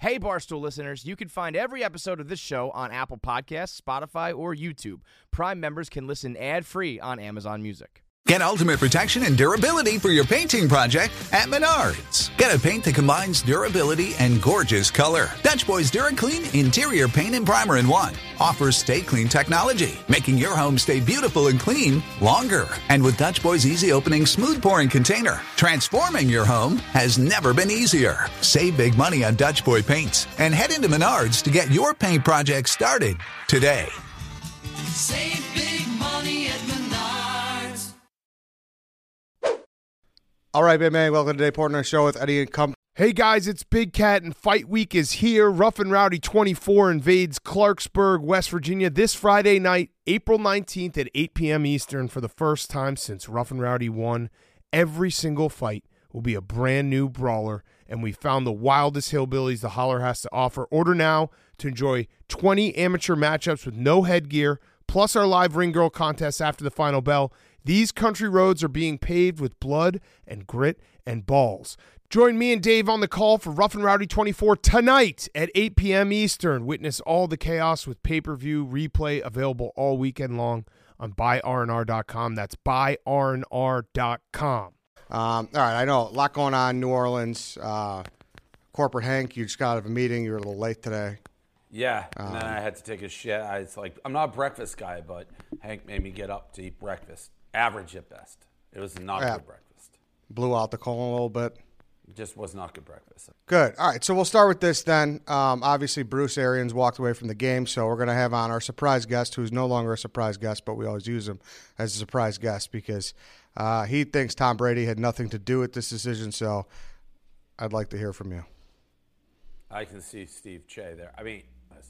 Hey, Barstool listeners, you can find every episode of this show on Apple Podcasts, Spotify, or YouTube. Prime members can listen ad-free on Amazon Music. Get ultimate protection and durability for your painting project at Menards. Get a paint that combines durability and gorgeous color. Dutch Boys DuraClean Interior Paint and Primer in One offers Stay Clean technology, making your home stay beautiful and clean longer. And with Dutch Boys Easy Opening Smooth Pouring Container, transforming your home has never been easier. Save big money on Dutch Boy paints and head into Menards to get your paint project started today. Save big money at Menards. All right, Big Man, welcome to Today Portner Show with Eddie and Company. Hey guys, it's Big Cat and Fight Week is here. Rough and Rowdy 24 invades Clarksburg, West Virginia this Friday night, April 19th at 8 p.m. Eastern for the first time since Rough and Rowdy won. Every single fight will be a brand new brawler, and we found the wildest hillbillies the Holler has to offer. Order now to enjoy 20 amateur matchups with no headgear, plus our live ring girl contest after the final bell. These country roads are being paved with blood and grit and balls. Join me and Dave on the call for Rough and Rowdy 24 tonight at 8 p.m. Eastern. Witness all the chaos with pay-per-view replay available all weekend long on buyrnr.com. That's buyrnr.com. All right, I know a lot going on in New Orleans. Corporate Hank, you just got out of a meeting. You were a little late today. Yeah, and then I had to take a shit. I'm not a breakfast guy, but Hank made me get up to eat breakfast. Average at best. It was not good breakfast. Blew out the colon a little bit. It just was not good breakfast. Good. All right, so we'll start with this then. Obviously, Bruce Arians walked away from the game, so we're going to have on our surprise guest, who's no longer a surprise guest, but we always use him as a surprise guest because he thinks Tom Brady had nothing to do with this decision, so I'd like to hear from you. I can see Steve Che there. I mean,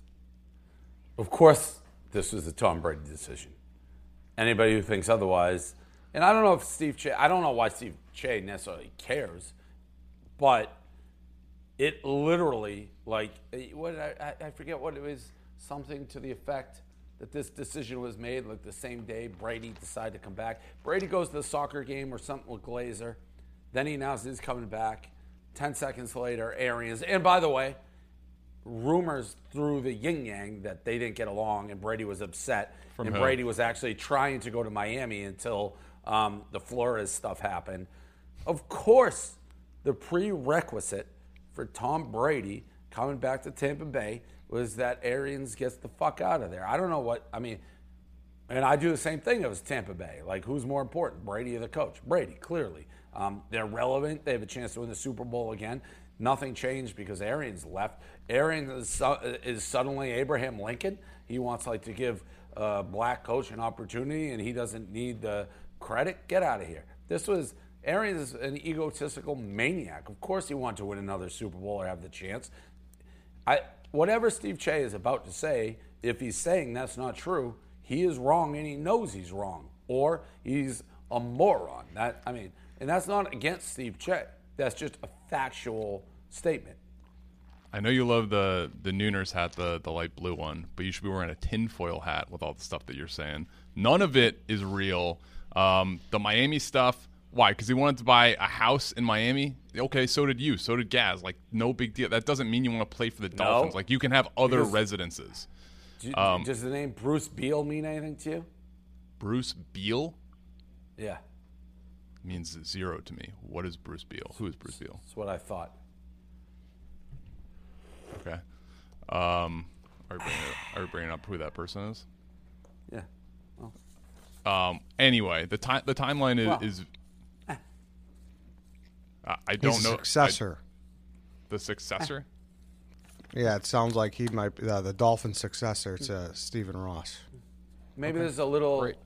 of course, this was a Tom Brady decision. Anybody who thinks otherwise, and I don't know why Steve Che necessarily cares, but it literally, I forget what it was, something to the effect that this decision was made like the same day Brady decided to come back. Brady goes to the soccer game or something with Glazer. Then he announces he's coming back. 10 seconds later, Arians, and by the way, rumors through the yin-yang that they didn't get along and Brady was upset. Brady was actually trying to go to Miami until the Flores stuff happened. Of course, the prerequisite for Tom Brady coming back to Tampa Bay was that Arians gets the fuck out of there. I don't know what, I mean, and I do the same thing if it was Tampa Bay. Like, who's more important, Brady or the coach? Brady, clearly. They're relevant. They have a chance to win the Super Bowl again. Nothing changed because Arians left. Arians is suddenly Abraham Lincoln. He wants to give a black coach an opportunity, and he doesn't need the credit. Get out of here. Arians is an egotistical maniac. Of course he wanted to win another Super Bowl or have the chance. Whatever Steve Che is about to say, if he's saying that's not true, he is wrong and he knows he's wrong. Or he's a moron. And that's not against Steve Che. That's just a factual statement. I know you love the Nooners hat, the light blue one, but you should be wearing a tinfoil hat with all the stuff that you're saying. None of it is real. The Miami stuff, why? Because he wanted to buy a house in Miami? Okay, so did you. So did Gaz. No big deal. That doesn't mean you want to play for the Dolphins. You can have other residences. Does the name Bruce Beal mean anything to you? Bruce Beal? Yeah. Means zero to me. What is Bruce Beal? Who is Bruce Beal? That's what I thought. Okay. Are we bringing up who that person is? Yeah. Well. Anyway, the timeline is I don't know. Successor. The successor? Yeah, it sounds like he might be the Dolphin successor to Stephen Ross. Maybe there's a little. Great.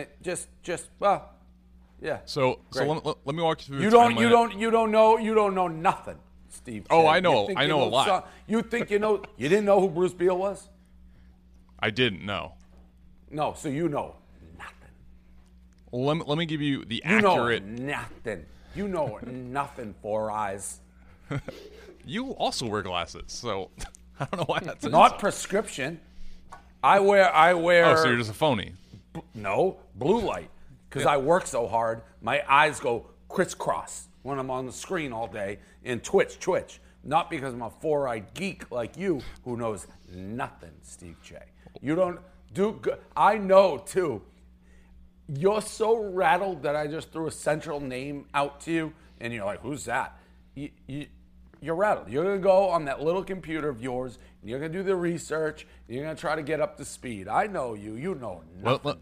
Yeah. So let me walk you through. You don't know nothing, Steve. Oh, Che. I know a lot. You think you know? You didn't know who Bruce Beal was? I didn't know. No, so you know nothing. Let me give you the accurate. accurate. You know nothing. You know nothing. Four eyes. You also wear glasses, so I don't know why that's not prescription. I wear. Oh, so you're just a phony. No, blue light. Because I work so hard, my eyes go crisscross when I'm on the screen all day and twitch. not because I'm a four-eyed geek like you who knows nothing, Steve J. You don't do good. I know, too. You're so rattled that I just threw a central name out to you, and you're like, who's that? You're rattled. You're going to go on that little computer of yours, and you're going to do the research, and you're going to try to get up to speed. I know you. You know nothing. Well,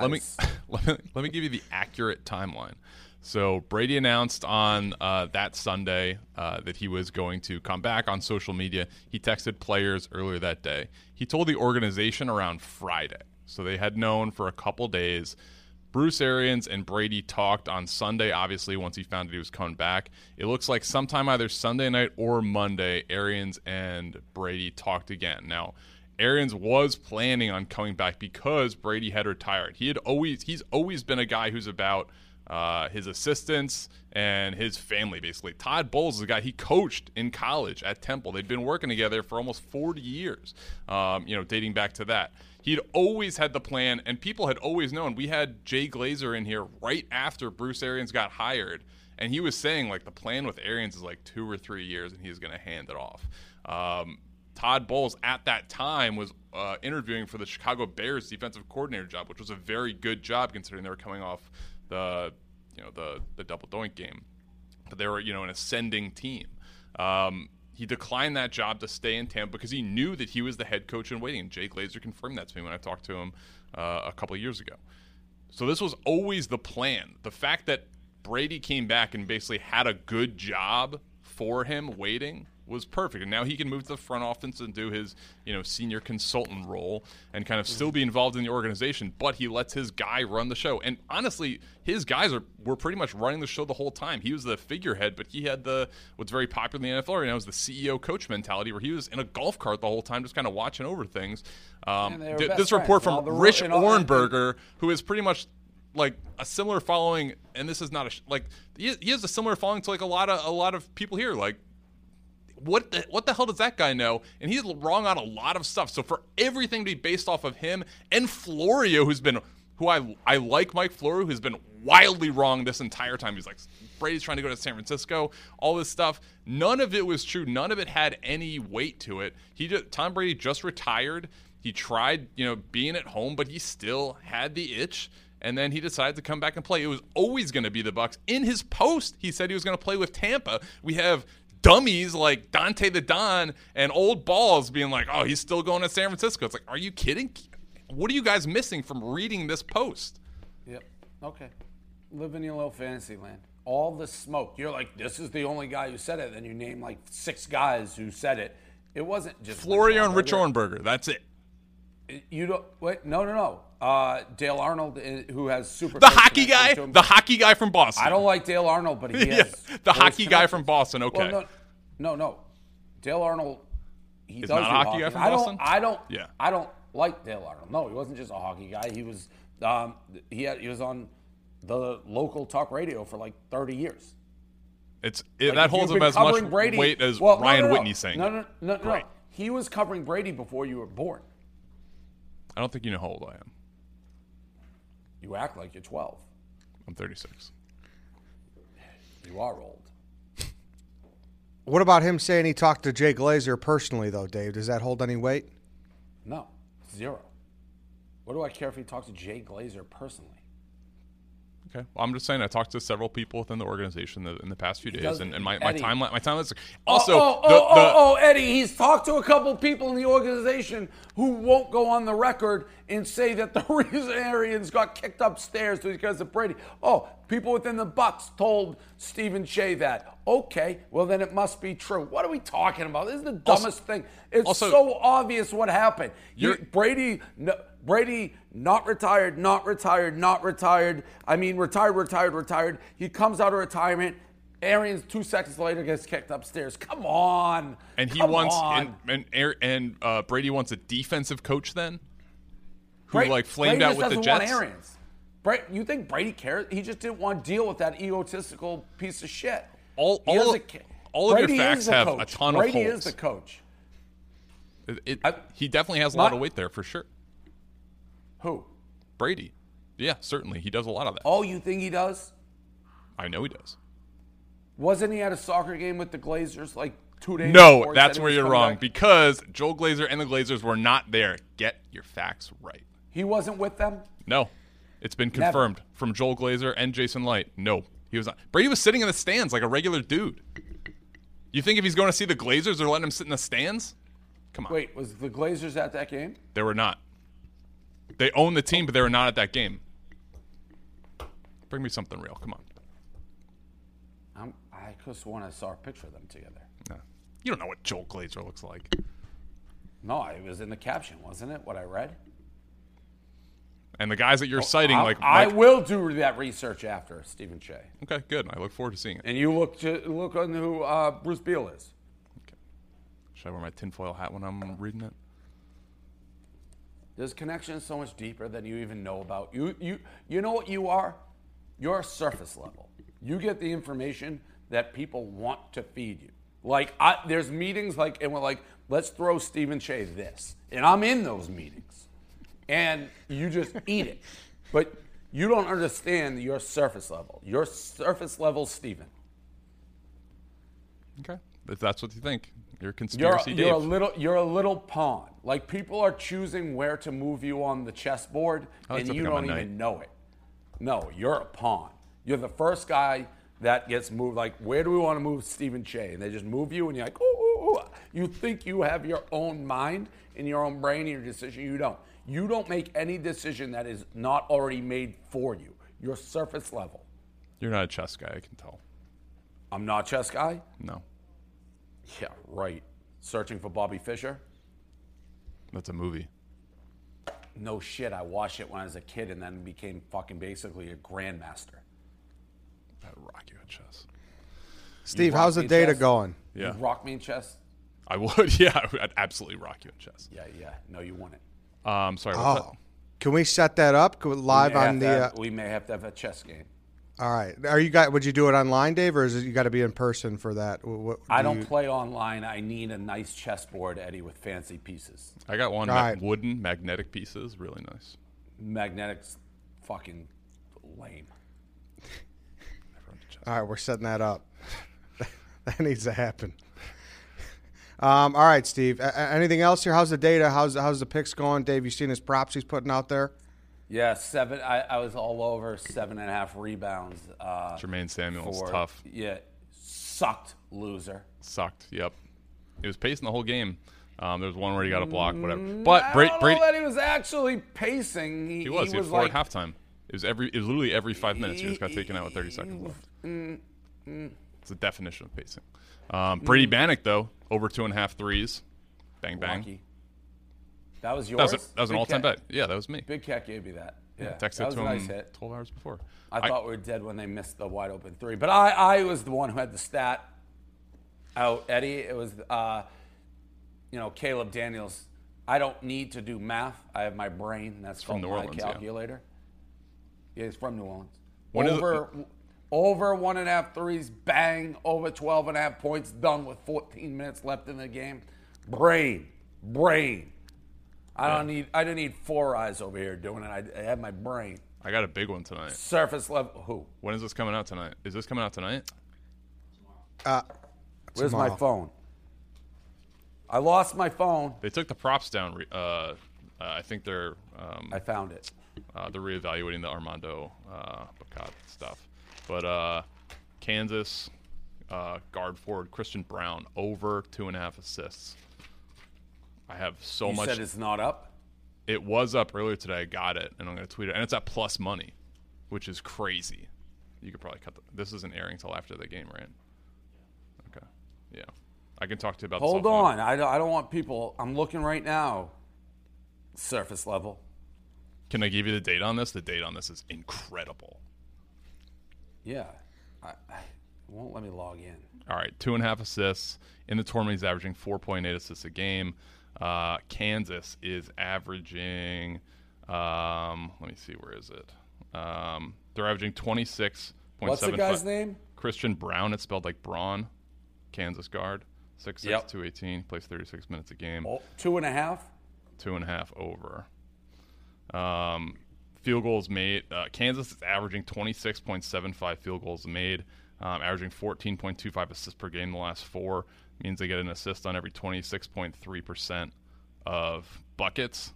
let me give you the accurate timeline. So Brady announced on that Sunday that he was going to come back on social media. He texted players earlier that day. He told the organization around Friday. So they had known for a couple days. Bruce Arians and Brady talked on Sunday, obviously, once he found that he was coming back. It looks like sometime either Sunday night or Monday, Arians and Brady talked again. Now, Arians was planning on coming back because Brady had retired. He's always been a guy who's about his assistants and his family, basically. Todd Bowles is a guy he coached in college at Temple. They'd been working together for almost 40 years, dating back to that. He'd always had the plan, and people had always known. We had Jay Glazer in here right after Bruce Arians got hired, and he was saying, like, the plan with Arians is like 2 or 3 years, and he's going to hand it off. Todd Bowles at that time was interviewing for the Chicago Bears defensive coordinator job, which was a very good job considering they were coming off the double doink game, but they were an ascending team. He declined that job to stay in Tampa because he knew that he was the head coach in waiting. And Jay Glazer confirmed that to me when I talked to him a couple of years ago. So this was always the plan. The fact that Brady came back and basically had a good job for him waiting was perfect. And now he can move to the front office and do his, senior consultant role and kind of still be involved in the organization, but he lets his guy run the show. And honestly, his guys were pretty much running the show the whole time. He was the figurehead, but he had what's very popular in the NFL right now is the CEO coach mentality, where he was in a golf cart the whole time just kind of watching over things. This report from Rich Orenberger, who is pretty much like a similar following, and this is not he has a similar following to like a lot of people here. Like, what the hell does that guy know? And he's wrong on a lot of stuff. So for everything to be based off of him and Florio, who I like Mike Florio, who's been wildly wrong this entire time. He's like, Brady's trying to go to San Francisco, all this stuff. None of it was true. None of it had any weight to it. Tom Brady just retired. He tried, being at home, but he still had the itch. And then he decided to come back and play. It was always going to be the Bucs. In his post, he said he was going to play with Tampa. We have dummies like Dante the Don and old balls being like, oh, he's still going to San Francisco. It's like, are you kidding? What are you guys missing from reading this post? Yep. Okay. Live in your little fantasy land. All the smoke. You're like, this is the only guy who said it. Then you name like 6 guys who said it. It wasn't just Florio and Rich Orenberger. That's it. You don't wait. No. Dale Arnold, who has super. The hockey guy. The hockey guy from Boston. I don't like Dale Arnold, but he has the hockey guy from Boston. Okay. Well, no. Dale Arnold. He is does not a hockey guy from Boston. I don't like Dale Arnold. No, he wasn't just a hockey guy. He was. He was on the local talk radio for like 30 years. That holds him as much weight as Ryan Whitney saying. No. He was covering Brady before you were born. I don't think you know how old I am. You act like you're 12. I'm 36. You are old. What about him saying he talked to Jay Glazer personally, though, Dave? Does that hold any weight? No, 0. What do I care if he talked to Jay Glazer personally? Okay. Well, I'm just saying I talked to several people within the organization in the past few days, and my timeline. Also, Eddie, he's talked to a couple people in the organization who won't go on the record and say that the reason Arians got kicked upstairs was because of Brady. Oh, people within the Bucs told Stephen Shea that. Okay, well then it must be true. What are we talking about? This is the dumbest thing. It's so obvious what happened. Brady not retired. I mean, retired. He comes out of retirement. Arians 2 seconds later gets kicked upstairs. Come on. And he Brady wants a defensive coach then? Who flamed out with the Jets? Want Arians. You think Brady cares? He just didn't want to deal with that egotistical piece of shit. All of your facts have a ton of holes. Brady is the coach. He definitely has a lot of weight there for sure. Who? Brady. Yeah, certainly. He does a lot of that. Oh, you think he does? I know he does. Wasn't he at a soccer game with the Glazers like 2 days No, before he that's said he where was you're coming wrong back? because Joel Glazer and the Glazers were not there. Get your facts right. He wasn't with them? No, it's been Never. confirmed from Joel Glazer and Jason Light. No, he was not. Brady was sitting in the stands like a regular dude. You think if he's going to see the Glazers, they're letting him sit in the stands? Come on. Wait, was the Glazers at that game? They were not. They own the team, but they were not at that game. Bring me something real. Come on. I could have sworn I saw a picture of them together. No. You don't know what Joel Glazer looks like. No, it was in the caption, wasn't it? What I read. And the guys that you're citing, like I Mike- will do that research after Stephen Shea. Okay, good. I look forward to seeing it. And you look on who Bruce Beal is. Should I wear my tinfoil hat when I'm reading it? This connection is so much deeper than you even know about. You know what you are? You're surface level. You get the information that people want to feed you. Like there's meetings and we're like, let's throw Stephen Shea this, and I'm in those meetings, and you just eat it, but you don't understand your surface level. Your surface level, Stephen. Okay, if that's what you think, you're a conspiracy. You're a little pawn. Like people are choosing where to move you on the chessboard, like and to you become a don't knight. even know it. No, you're a pawn. You're the first guy that gets moved. Like, where do we want to move Stephen Shea? And they just move you, and you're like, ooh, ooh, ooh. You think you have your own mind and your own brain and your decision. You don't. You don't make any decision that is not already made for you. You're surface level. You're not a chess guy, I can tell. I'm not a chess guy? No, Yeah, right. Searching for Bobby Fischer? that's a movie. No shit, I watched it when I was a kid and then became fucking basically a grandmaster. I'd rock you at chess. Steve, rock how's the me in data chess? going? Yeah, You rock me in chess? I would. Yeah, I'd absolutely rock you at chess. Yeah. No, you won it. Sorry, what's Oh, can we set that up live on the? We may have to have a chess game. All right. Are you guys? Would you do it online, Dave, or is it you got to be in person for that? I don't play online. I need a nice chessboard, Eddie, with fancy pieces. that? I got one All right. wooden magnetic pieces, really nice. Magnetic's fucking lame. All right, we're setting that up. That needs to happen. All right, Steve. Anything else here? How's the data? How's the picks going, Dave? You seen his props he's putting out there? Yeah, 7. I was all over 7.5 rebounds. Jermaine Samuel's for- tough. Yeah, sucked loser. Sucked. Yep. He was pacing the whole game. There was one where he got a block, whatever. But I Brady, don't know that he was actually pacing. he was. He was like at halftime. It was literally every 5 minutes he just got taken out with 30 seconds left. It's the definition of pacing. Brady Bannock though, over 2.5 threes. Bang bang. Lucky. That was yours? That was an Big all-time Cat- bet. Yeah, that was me. Big Cat gave me that. Yeah, Texted that was to a him nice hit. 12 hours before. I thought we were dead when they missed the wide open 3. But I was the one who had the stat out, Eddie. It was, Caleb Daniels. I don't need to do math. I have my brain. That's from called New my Orleans, yeah. calculator. Yeah, he's from New Orleans. When is it- Over 1.5 threes, bang, over 12.5 points, done with 14 minutes left in the game. Brain. I didn't need 4 eyes over here doing it. I had my brain. I got a big one tonight. Surface level. Who? When is this coming out tonight? Is this coming out tonight? Where's Tomorrow. my phone? I lost my phone. They took the props down. I think they're I found it. they're reevaluating the Armando Bacot stuff. But Kansas guard forward Christian Brown over 2.5 assists. I have so You much. said it's not up? It was up earlier today. I got it, and I'm going to tweet it. And it's at plus money, which is crazy. You could probably cut this isn't airing till after the game, right? Okay. Yeah. I can talk to you about this Hold offline. on. I don't want people. I'm looking right now. Surface level. Can I give you the data on this? The data on this is incredible. Yeah. It won't let me log in. All right, 2.5 assists. In the tournament, he's averaging 4.8 assists a game. Kansas is averaging, let me see, where is it? They're averaging 26.75. What's the guy's name? Christian Brown. It's spelled like Braun, Kansas guard. 6'6", Yep. 218, plays 36 minutes a game. Oh, 2.5? 2.5 over. Field goals made. Kansas is averaging 26.75 field goals made, averaging 14.25 assists per game in the last 4. means they get an assist on every 26.3% of buckets.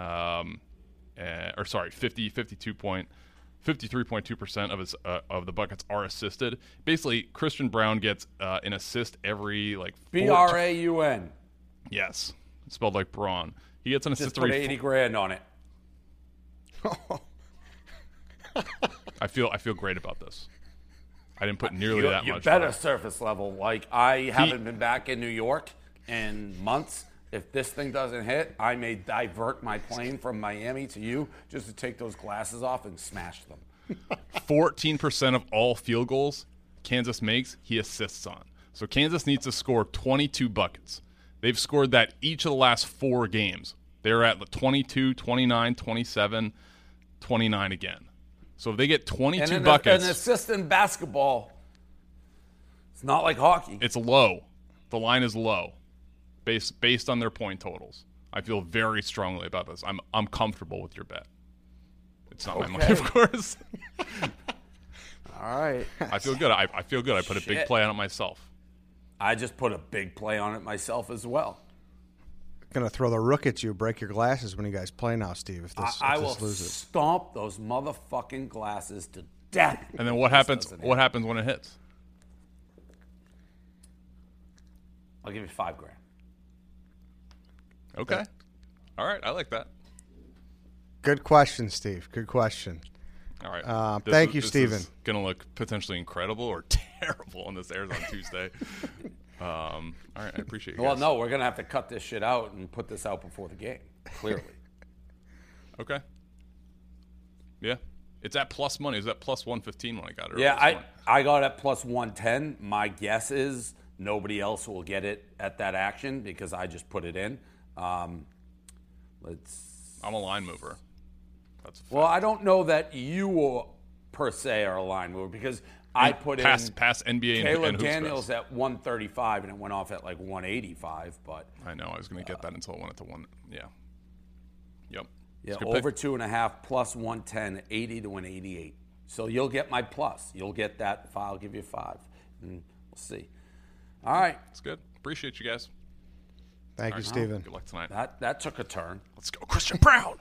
53.2% of the buckets are assisted. Basically, Christian Braun gets an assist every Braun. Yes, it's spelled like Braun. He gets an assist Just put every $80,000 on it. I feel great about this. I didn't put nearly that You much. better surface level. Like, I haven't been back in New York in months. If this thing doesn't hit, I may divert my plane from Miami to you just to take those glasses off and smash them. 14% of all field goals Kansas makes, he assists on. So Kansas needs to score 22 buckets. They've scored that each of the last 4 games. They're at 22, 29, 27, 29 again. So if they get 22 buckets. An assist in basketball, it's not like hockey. It's low. The line is low based on their point totals. I feel very strongly about this. I'm comfortable with your bet. It's not my money, of course. All right. I feel good. I feel good. I put a big play on it myself. I just put a big play on it myself as well. Gonna throw the rook at you, break your glasses when you guys play now, Steve. If this, I if will this loses. stomp those motherfucking glasses to death. And then what happens? What happens when it hits? I'll give you $5,000. Okay. All right. I like that. Good question, Steve. Good question. All right. Thank you, Steven. This is going to look potentially incredible or terrible when this airs on Tuesday. All right. I appreciate you guys. Well, no, we're going to have to cut this shit out and put this out before the game, clearly. Okay. Yeah. It's at plus money. It was at plus 115 when I got it. Yeah, I got it plus 110. My guess is nobody else will get it at that action because I just put it in. I'm a line mover. That's a fact. Well, I don't know that you per se are a line mover because I put past in NBA Caleb and Daniels at 135 and it went off at like 185. But I know I was going to get that until it went to 1. Yeah. Yep. yeah, It's a good over pick. 2.5 plus 110, 80 to 188. So you'll get my plus. You'll get that. I'll give you 5, and we'll see. All right, It's good. Appreciate you guys. Thank All you, right. Steven. Good luck tonight. that took a turn. Let's go, Christian Braun.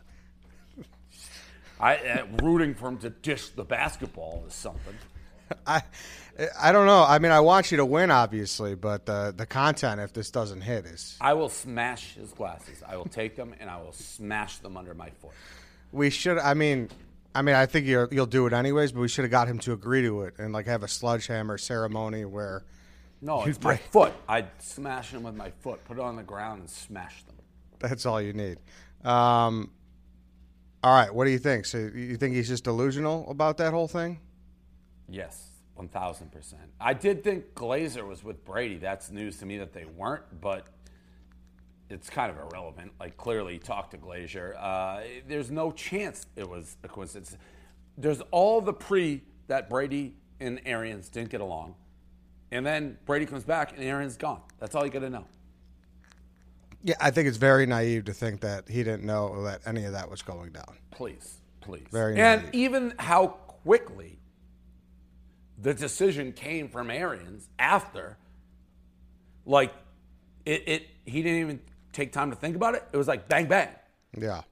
Rooting for him to dish the basketball is something. I don't know. I mean, I want you to win, obviously, but the content, if this doesn't hit, is I will smash his glasses. I will take them and I will smash them under my foot. we should. I mean, I think you'll do it anyways, but we should have got him to agree to it and like have a sledgehammer ceremony where. No, it's my foot. I'd smash them with my foot, put it on the ground, and smash them. That's all you need. All right, what do you think? So you think he's just delusional about that whole thing? Yes, 1,000%. I did think Glazer was with Brady. That's news to me that they weren't, but it's kind of irrelevant. Like, clearly, he talked to Glazer. There's no chance it was a coincidence. There's all the that Brady and Arians didn't get along. And then Brady comes back and Arians gone. That's all you got to know. Yeah, I think it's very naive to think that he didn't know that any of that was going down. Please. Very and naive. even how quickly the decision came from Arians after, like, he didn't even take time to think about it. It was like bang, bang. Yeah.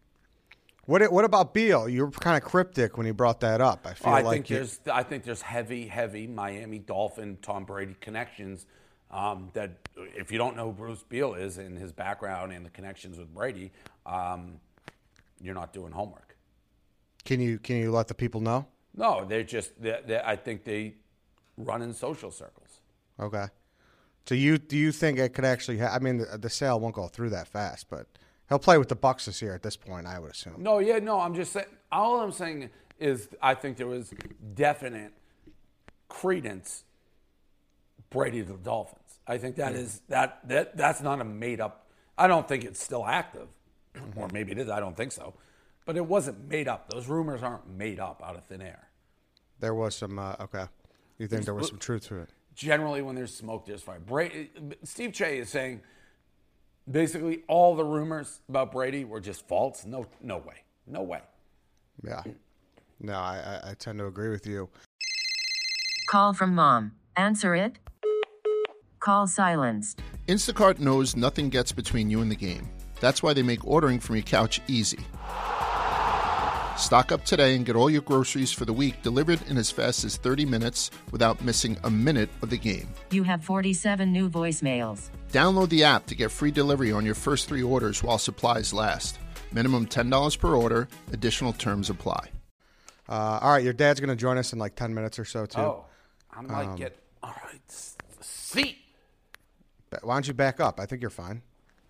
What about Beal? You were kind of cryptic when he brought that up. I feel I like think there's heavy Miami Dolphin Tom Brady connections. That if you don't know who Bruce Beal is and his background and the connections with Brady, you're not doing homework. Can you let the people know? No, I think they run in social circles. Okay. So do you think it could actually? I mean, the sale won't go through that fast, but he'll play with the Bucks this year at this point, I would assume. No, I'm just saying. All I'm saying is I think there was definite credence Brady to the Dolphins. I think that's not a made up. I don't think it's still active, or maybe it is. I don't think so, but it wasn't made up. Those rumors aren't made up out of thin air. There was some. Okay. You think there was some truth to it? Generally, when there's smoke, there's fire. Steve Che is saying basically all the rumors about Brady were just false. No way. Yeah. No, I tend to agree with you. Call from mom. Answer it. Call silenced. Instacart knows nothing gets between you and the game. That's why they make ordering from your couch easy. Stock up today and get all your groceries for the week delivered in as fast as 30 minutes without missing a minute of the game. You have 47 new voicemails. Download the app to get free delivery on your first 3 orders while supplies last. Minimum $10 per order. Additional terms apply. All right, your dad's going to join us in like 10 minutes or so, too. Oh, I might get all right. Seat. Why don't you back up? I think you're fine.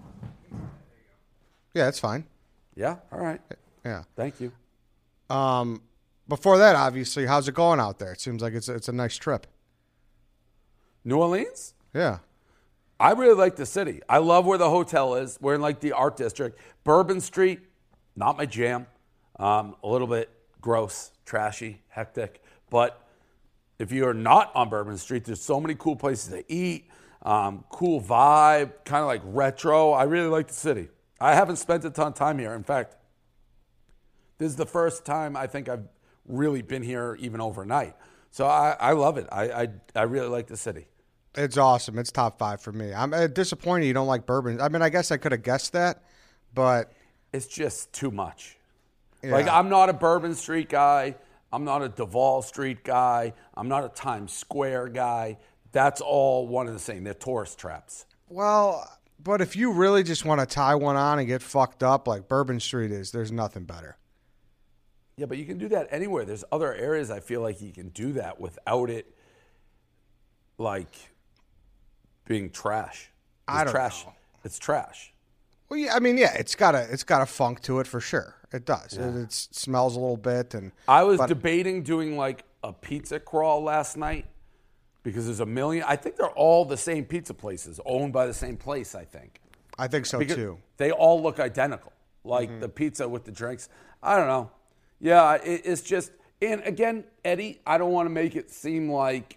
Yeah, it's fine. Yeah. All right. Yeah. Thank you. Before that, obviously, how's it going out there? It seems like it's a nice trip. New Orleans? Yeah. I really like the city. I love where the hotel is. We're in like the art district. Bourbon Street, not my jam. A little bit gross, trashy, hectic. But if you are not on Bourbon Street, there's so many cool places to eat. Cool vibe, kind of like retro. I really like the city. I haven't spent a ton of time here. In fact, this is the first time I think I've really been here even overnight. So I love it. I really like the city. It's awesome. It's top 5 for me. I'm disappointed you don't like bourbon. I mean, I guess I could have guessed that, but it's just too much. Yeah. Like, I'm not a Bourbon Street guy. I'm not a Duval Street guy. I'm not a Times Square guy. That's all one and the same. They're tourist traps. Well, but if you really just want to tie one on and get fucked up like Bourbon Street is, there's nothing better. Yeah, but you can do that anywhere. There's other areas I feel like you can do that without it, like, being trash. I don't know. It's trash. Well, yeah, I mean, yeah, it's got a funk to it for sure. It does. Yeah. It smells a little bit. And I was debating doing like a pizza crawl last night because there's a million. I think they're all the same pizza places owned by the same place. I think so because too. They all look identical, like the pizza with the drinks. I don't know. Yeah, it's just. And again, Eddie, I don't want to make it seem like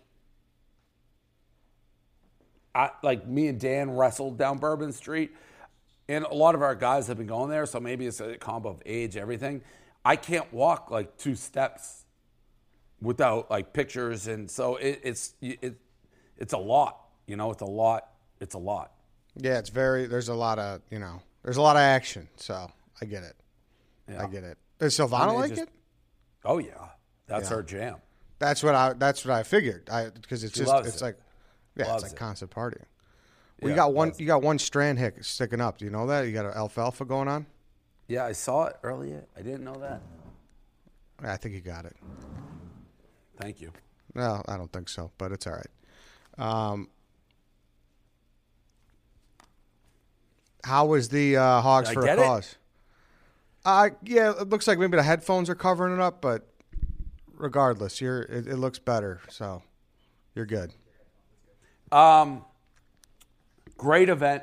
me and Dan wrestled down Bourbon Street. And a lot of our guys have been going there, so maybe it's a combo of age, everything. I can't walk like 2 steps without like pictures, and so it's a lot. You know, it's a lot. It's a lot. Yeah, there's a lot of action. So I get it. Yeah. I get it. Does Silvana like it? Oh yeah, that's her jam. That's what I figured. Because it's like constant partying. Well, you got one strand hick sticking up. Do you know that? You got an alfalfa going on? Yeah, I saw it earlier. I didn't know that. I think you got it. Thank you. No, I don't think so, but it's all right. How was the Hogs for a Cause? Yeah, it looks like maybe the headphones are covering it up, but regardless, it looks better, so you're good. Great event.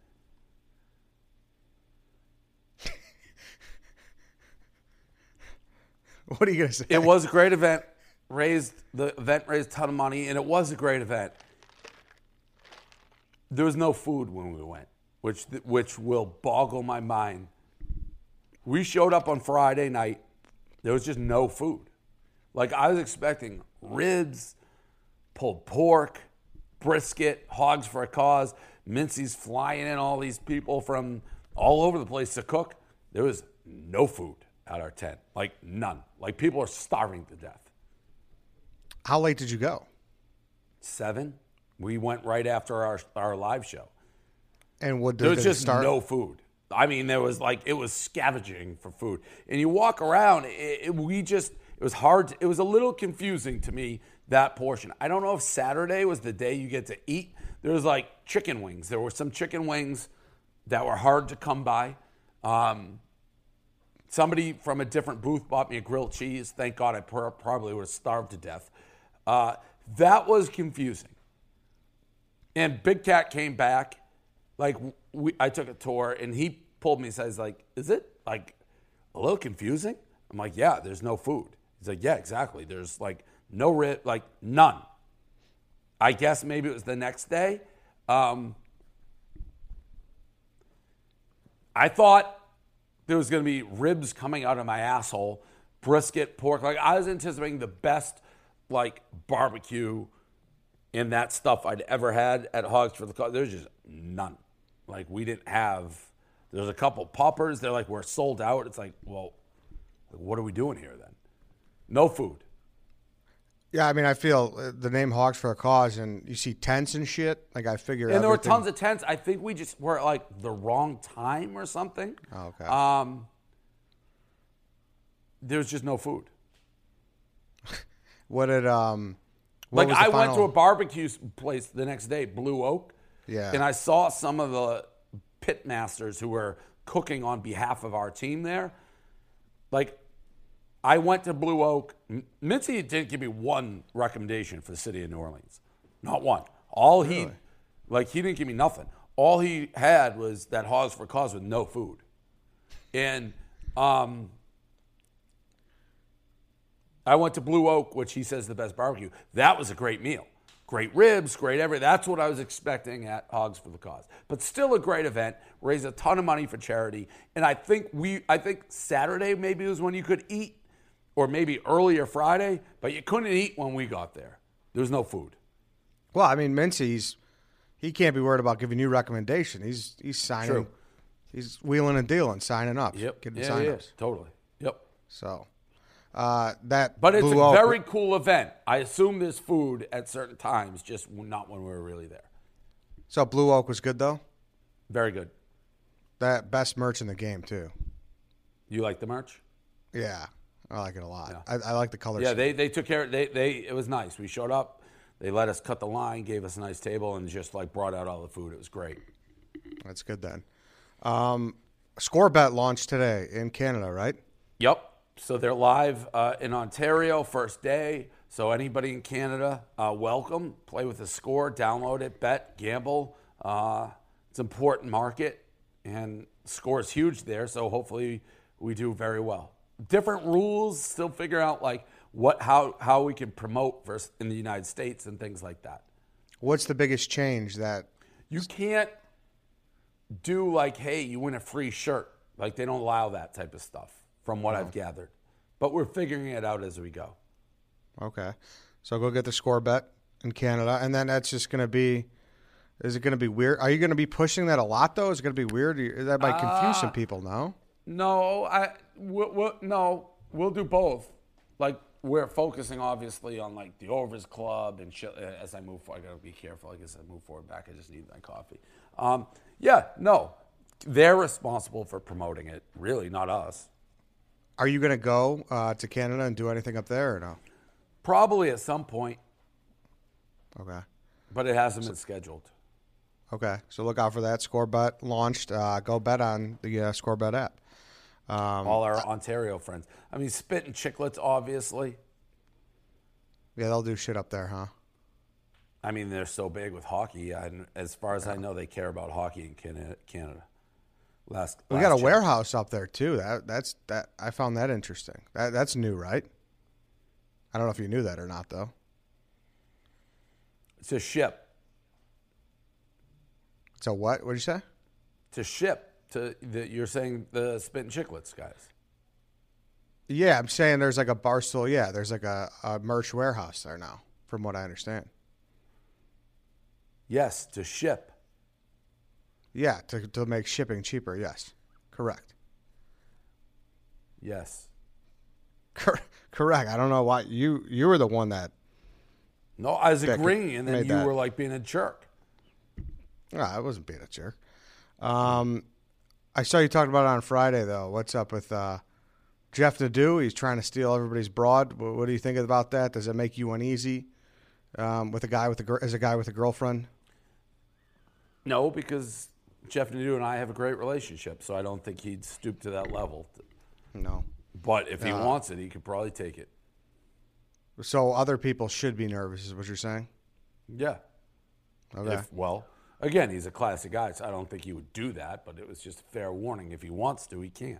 What are you going to say? It was a great event. The event raised a ton of money, and it was a great event. There was no food when we went, which will boggle my mind. We showed up on Friday night. There was just no food. Like, I was expecting ribs, pulled pork, brisket, Hogs for a Cause. Mincy's flying in all these people from all over the place to cook. There was no food at our tent. Like, none. Like, people are starving to death. How late did you go? 7. We went right after our live show. And there was just no food. I mean, it was scavenging for food. And you walk around, it was hard. It was a little confusing to me, that portion. I don't know if Saturday was the day you get to eat. There was like chicken wings. There were some chicken wings that were hard to come by. Somebody from a different booth bought me a grilled cheese. Thank God I probably would have starved to death. That was confusing. And Big Cat came back. Like, I took a tour, and he pulled me aside. He's like, is it, like, a little confusing? I'm like, yeah, there's no food. He's like, yeah, exactly. There's, like, no rib, like, none. I guess maybe it was the next day. I thought there was going to be ribs coming out of my asshole, brisket, pork. Like, I was anticipating the best, like, barbecue in that stuff I'd ever had at Hogs for the Cause. There's just none. Like, we didn't have, there's a couple poppers. They're like, we're sold out. It's like, well, what are we doing here then? No food. Yeah, I mean, I feel the name Hogs for a Cause, and you see tents and shit. Like, I figure And there were everything- tons of tents. I think we just were at, like, the wrong time or something. Oh, okay. There's just no food. What did what Like, was the I went final- to a barbecue place the next day, Blue Oak. Yeah. And I saw some of the pit masters who were cooking on behalf of our team there. Like, I went to Blue Oak. Mincy didn't give me one recommendation for the city of New Orleans. Not one. He didn't give me nothing. All he had was that Hogs for Cause with no food. And I went to Blue Oak, which he says is the best barbecue. That was a great meal. Great ribs, great everything. That's what I was expecting at Hogs for the Cause. But still a great event. Raised a ton of money for charity. And I think Saturday maybe was when you could eat, or maybe earlier Friday, but you couldn't eat when we got there. There was no food. Well, I mean, Mincy, he can't be worried about giving you recommendation. He's signing. True. He's wheeling and dealing, signing up. Yep. Getting Yeah, sign-ups. totally. Yep. So that. But it's Blue a Oak- very cool event. I assume there's food at certain times, just not when we were really there. So Blue Oak was good though. Very good. That best merch in the game too. You like the merch? Yeah, I like it a lot. Yeah. I like the color. Yeah, scheme. they took care. It was nice. We showed up. They let us cut the line, gave us a nice table, and just like brought out all the food. It was great. That's good then. Score Bet launched today in Canada, right? Yep. So they're live in Ontario, first day. So anybody in Canada, welcome. Play with the Score. Download it. Bet. Gamble. It's an important market, and Score is huge there. So hopefully we do very well. Different rules. Still figure out like how we can promote versus in the United States and things like that. What's the biggest change that You can't do like, hey, you win a free shirt. Like, they don't allow that type of stuff from what I've gathered. But we're figuring it out as we go. Okay. So go get the Score Bet in Canada, and then that's just going to be. Is it going to be weird? Are you going to be pushing that a lot though? Is it going to be weird? That might confuse some people. No. No, we'll do both. Like, we're focusing obviously on like the Overs Club and shit. As I move forward, I gotta be careful. I guess I move forward back. I just need my coffee. They're responsible for promoting it. Really, not us. Are you going to go to Canada and do anything up there or no? Probably at some point, Okay. but it hasn't been scheduled. Okay. So look out for that. Score Bet launched. Go bet on the Score Bet app. All our Ontario friends. I mean, Spit and Chicklets, obviously. Yeah, they'll do shit up there, huh? I mean, they're so big with hockey. And as far as I know, they care about hockey in Canada. We got a check. warehouse up there too. That's I found that interesting. That's new, right? I don't know if you knew that or not, though. It's a ship. So what? What did you say? To ship. You're saying the Spit and Chicklets guys. Yeah, I'm saying there's like a Barstool. Yeah, there's like a merch warehouse there now, from what I understand. Yes, to ship. Yeah, to make shipping cheaper. Yes, correct. Yes. Correct. I don't know why you were the one that. No, I was That agreeing, and then made you that. were like being a jerk. No, I wasn't being a jerk. I saw you talking about it on Friday though. What's up with Jeff Nadeau? He's trying to steal everybody's broad. What do you think about that? Does it make you uneasy with a guy with a girlfriend? No, because Jeff Nadeau and I have a great relationship, so I don't think he'd stoop to that level. No. But if he wants it, he could probably take it. So other people should be nervous, is what you're saying? Yeah. Okay. Again, he's a classic guy, so I don't think he would do that, but it was just a fair warning. If he wants to, he can't.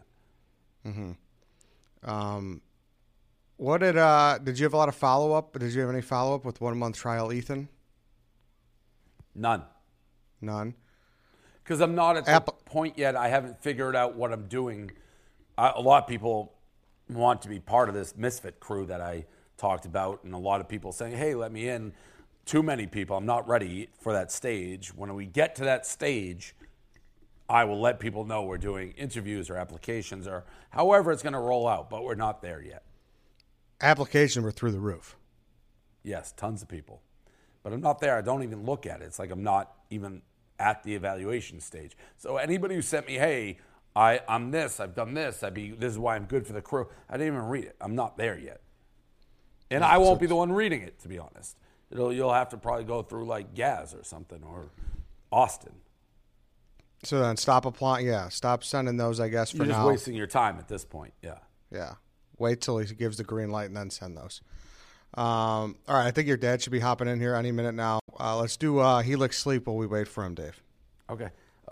What did you have a lot of follow up? Did you have any follow up with 1 month trial Ethan? None. None. Because I'm not at the point yet. I haven't figured out what I'm doing. A lot of people want to be part of this misfit crew that I talked about, and a lot of people saying, hey, let me in. too many people. I'm not ready for that stage. When we get to that stage, I will let people know we're doing interviews or applications or however it's going to roll out, but we're not there yet. Applications were through the roof. Yes, tons of people. But I'm not there. I don't even look at it. It's like I'm not even at the evaluation stage. So anybody who sent me, hey, I'm this, I've done this, this is why I'm good for the crew, I didn't even read it. I'm not there yet. And I won't be the one reading it, to be honest. You'll have to probably go through like Gaz or something or Austin. So then stop applying. Yeah, stop sending those, I guess, for You're just now. wasting your time at this point. Yeah. Yeah. Wait till he gives the green light and then send those. All right, I think your dad should be hopping in here any minute now. Let's do Helix Sleep while we wait for him, Dave. Okay.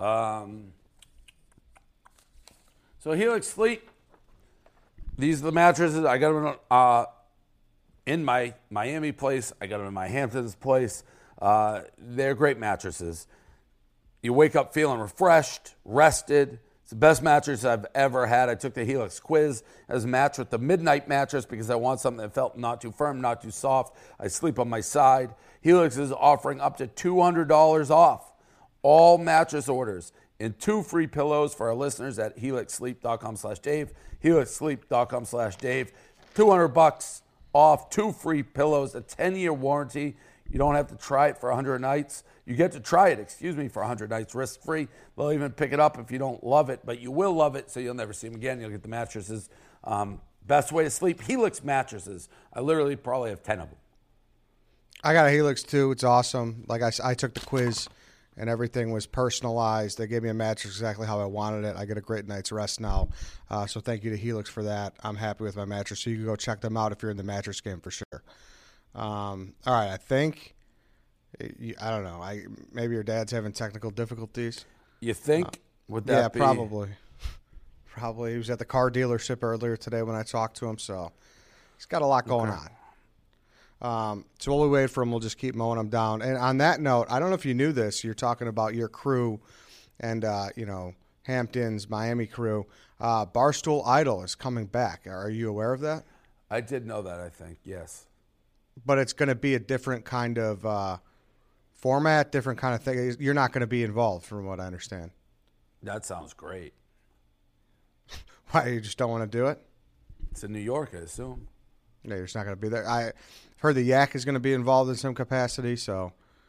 So Helix Sleep, these are the mattresses. I got them in my Miami place. I got them in my Hamptons place. They're great mattresses. You wake up feeling refreshed, rested. It's the best mattress I've ever had. I took the Helix quiz as a match with the Midnight mattress because I want something that felt not too firm, not too soft. I sleep on my side. Helix is offering up to $200 off all mattress orders and 2 free pillows for our listeners at helixsleep.com/Dave. helixsleep.com/Dave. $200 off, 2 free pillows, a 10-year warranty. You don't have to try it for 100 nights. You get to try it, for 100 nights risk-free. They'll even pick it up if you don't love it, but you will love it, so you'll never see them again. You'll get the mattresses. Best way to sleep, Helix mattresses. I literally probably have 10 of them. I got a Helix too. It's awesome. Like I took the quiz, and everything was personalized. They gave me a mattress exactly how I wanted it. I get a great night's rest now. So thank you to Helix for that. I'm happy with my mattress. So you can go check them out if you're in the mattress game for sure. All right, I think, I don't know. Maybe your dad's having technical difficulties. You think? Would that be? Yeah, probably. Probably. He was at the car dealership earlier today when I talked to him, so he's got a lot going on. So while we wait for him, we'll just keep mowing him down. And on that note, I don't know if you knew this. You're talking about your crew and, Hamptons, Miami crew. Barstool Idol is coming back. Are you aware of that? I did know that, I think, yes. But it's going to be a different kind of format, different kind of thing. You're not going to be involved, from what I understand. That sounds great. Why, you just don't want to do it? It's in New York, I assume. No, you're just not going to be there. I heard the Yak is going to be involved in some capacity, so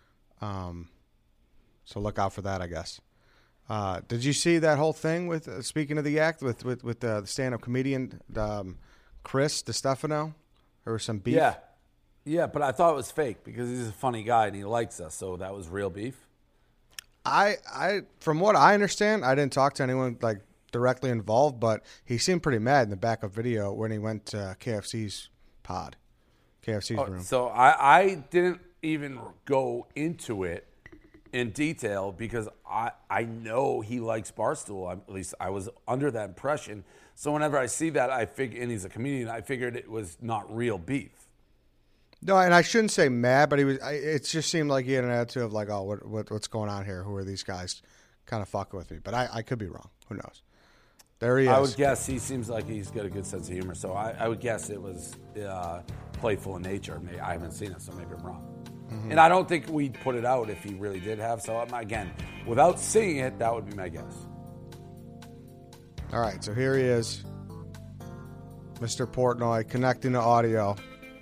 look out for that, I guess. Did you see that whole thing with speaking of the Yak with the stand-up comedian Chris DiStefano? There was some beef. Yeah, but I thought it was fake because he's a funny guy and he likes us, so that was real beef. I from what I understand, I didn't talk to anyone like directly involved, but he seemed pretty mad in the backup video when he went to KFC's room. So I didn't even go into it in detail because I know he likes Barstool. At least I was under that impression. So whenever I see that, and he's a comedian, I figured it was not real beef. No, and I shouldn't say mad, but it just seemed like he had an attitude of like, oh, what's going on here? Who are these guys kind of fucking with me? But I could be wrong. Who knows? There he is. I would guess he seems like he's got a good sense of humor. So I would guess it was playful in nature. Maybe I haven't seen it, so maybe I'm wrong. Mm-hmm. And I don't think we'd put it out if he really did have. So again, without seeing it, that would be my guess. All right, so here he is, Mr. Portnoy, connecting to audio.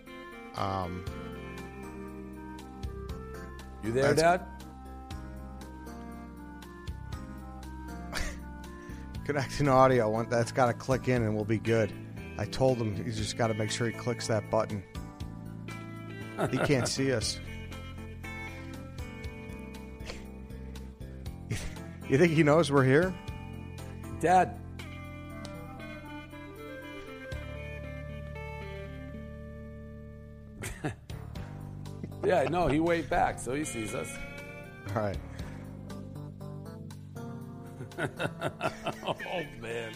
You there, Dad? Connecting to audio. That's got to click in and we'll be good. I told him he's just got to make sure he clicks that button. He can't see us. You think he knows we're here? Dad. Yeah, no, he waved back, so he sees us. All right. Oh, man.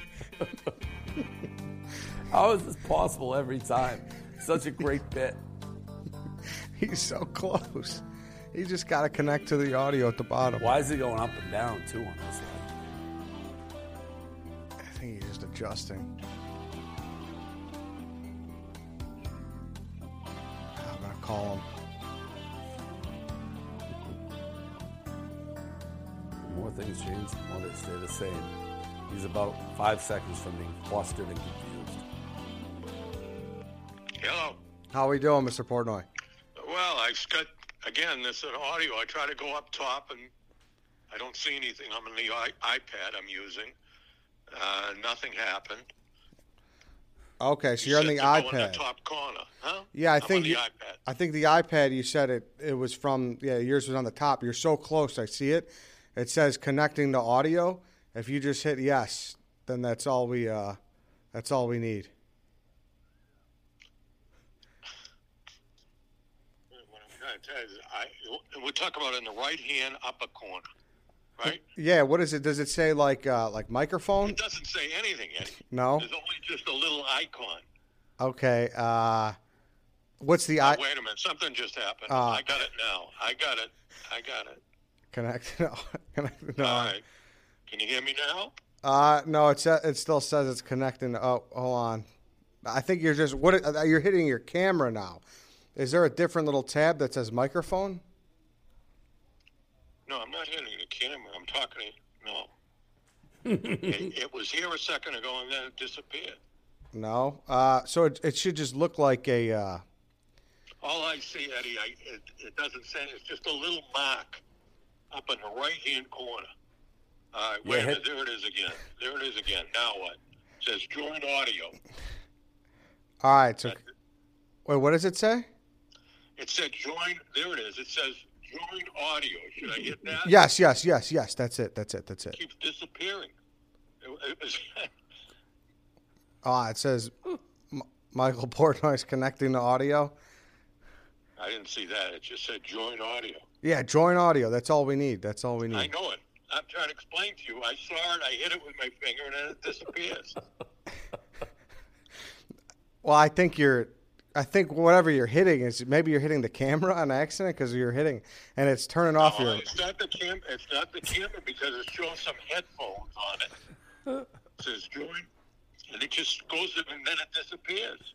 How is this possible every time? Such a great bit. He's so close. He just got to connect to the audio at the bottom. Why is he going up and down, too, on this one? I think he's just adjusting. I'm going to call him. things change, the more they stay the same. He's about 5 seconds from being flustered and confused. Hello. How are we doing, Mr. Portnoy? Well, I've got, again, this is audio. I try to go up top, and I don't see anything. I'm on the iPad I'm using. Nothing happened. Okay, so you're on the iPad. In the top corner, huh? Yeah, I I'm think on the iPad. I think the iPad. You said it was from. Yeah, yours was on the top. You're so close. I see it. It says connecting to audio. If you just hit yes, then that's all we need. What I'm trying to tell you is, we're talking about in the right-hand upper corner, right? Yeah. What is it? Does it say like microphone? It doesn't say anything, Eddie. No. There's only just a little icon. Okay. What's the Wait a minute. Something just happened. I got it now. I got it. connect? No. All right. Can you hear me now? No. It still says it's connecting. Oh, hold on. I think you're just you're hitting your camera now. Is there a different little tab that says microphone? No, I'm not hitting the camera. I'm talking. No. it was here a second ago, and then it disappeared. No. So it should just look like a. All I see, Eddie, it doesn't say. It's just a little mark up in the right-hand corner. All right, wait a minute. There it is again. Now what? It says join audio. All right. So, wait, what does it say? It said join. There it is. It says join audio. Should I hit that? Yes. That's it. It keeps disappearing. It was it says Michael Portnoy's connecting to audio. I didn't see that. It just said join audio. Yeah, join audio. That's all we need. I know it. I'm trying to explain to you. I saw it. I hit it with my finger, and then it disappears. Well, I think whatever you're hitting is maybe you're hitting the camera on accident because you're hitting and it's turning off your. It's not the camera. It's not the camera because it's showing some headphones on it. It says join, and it just goes and then it disappears.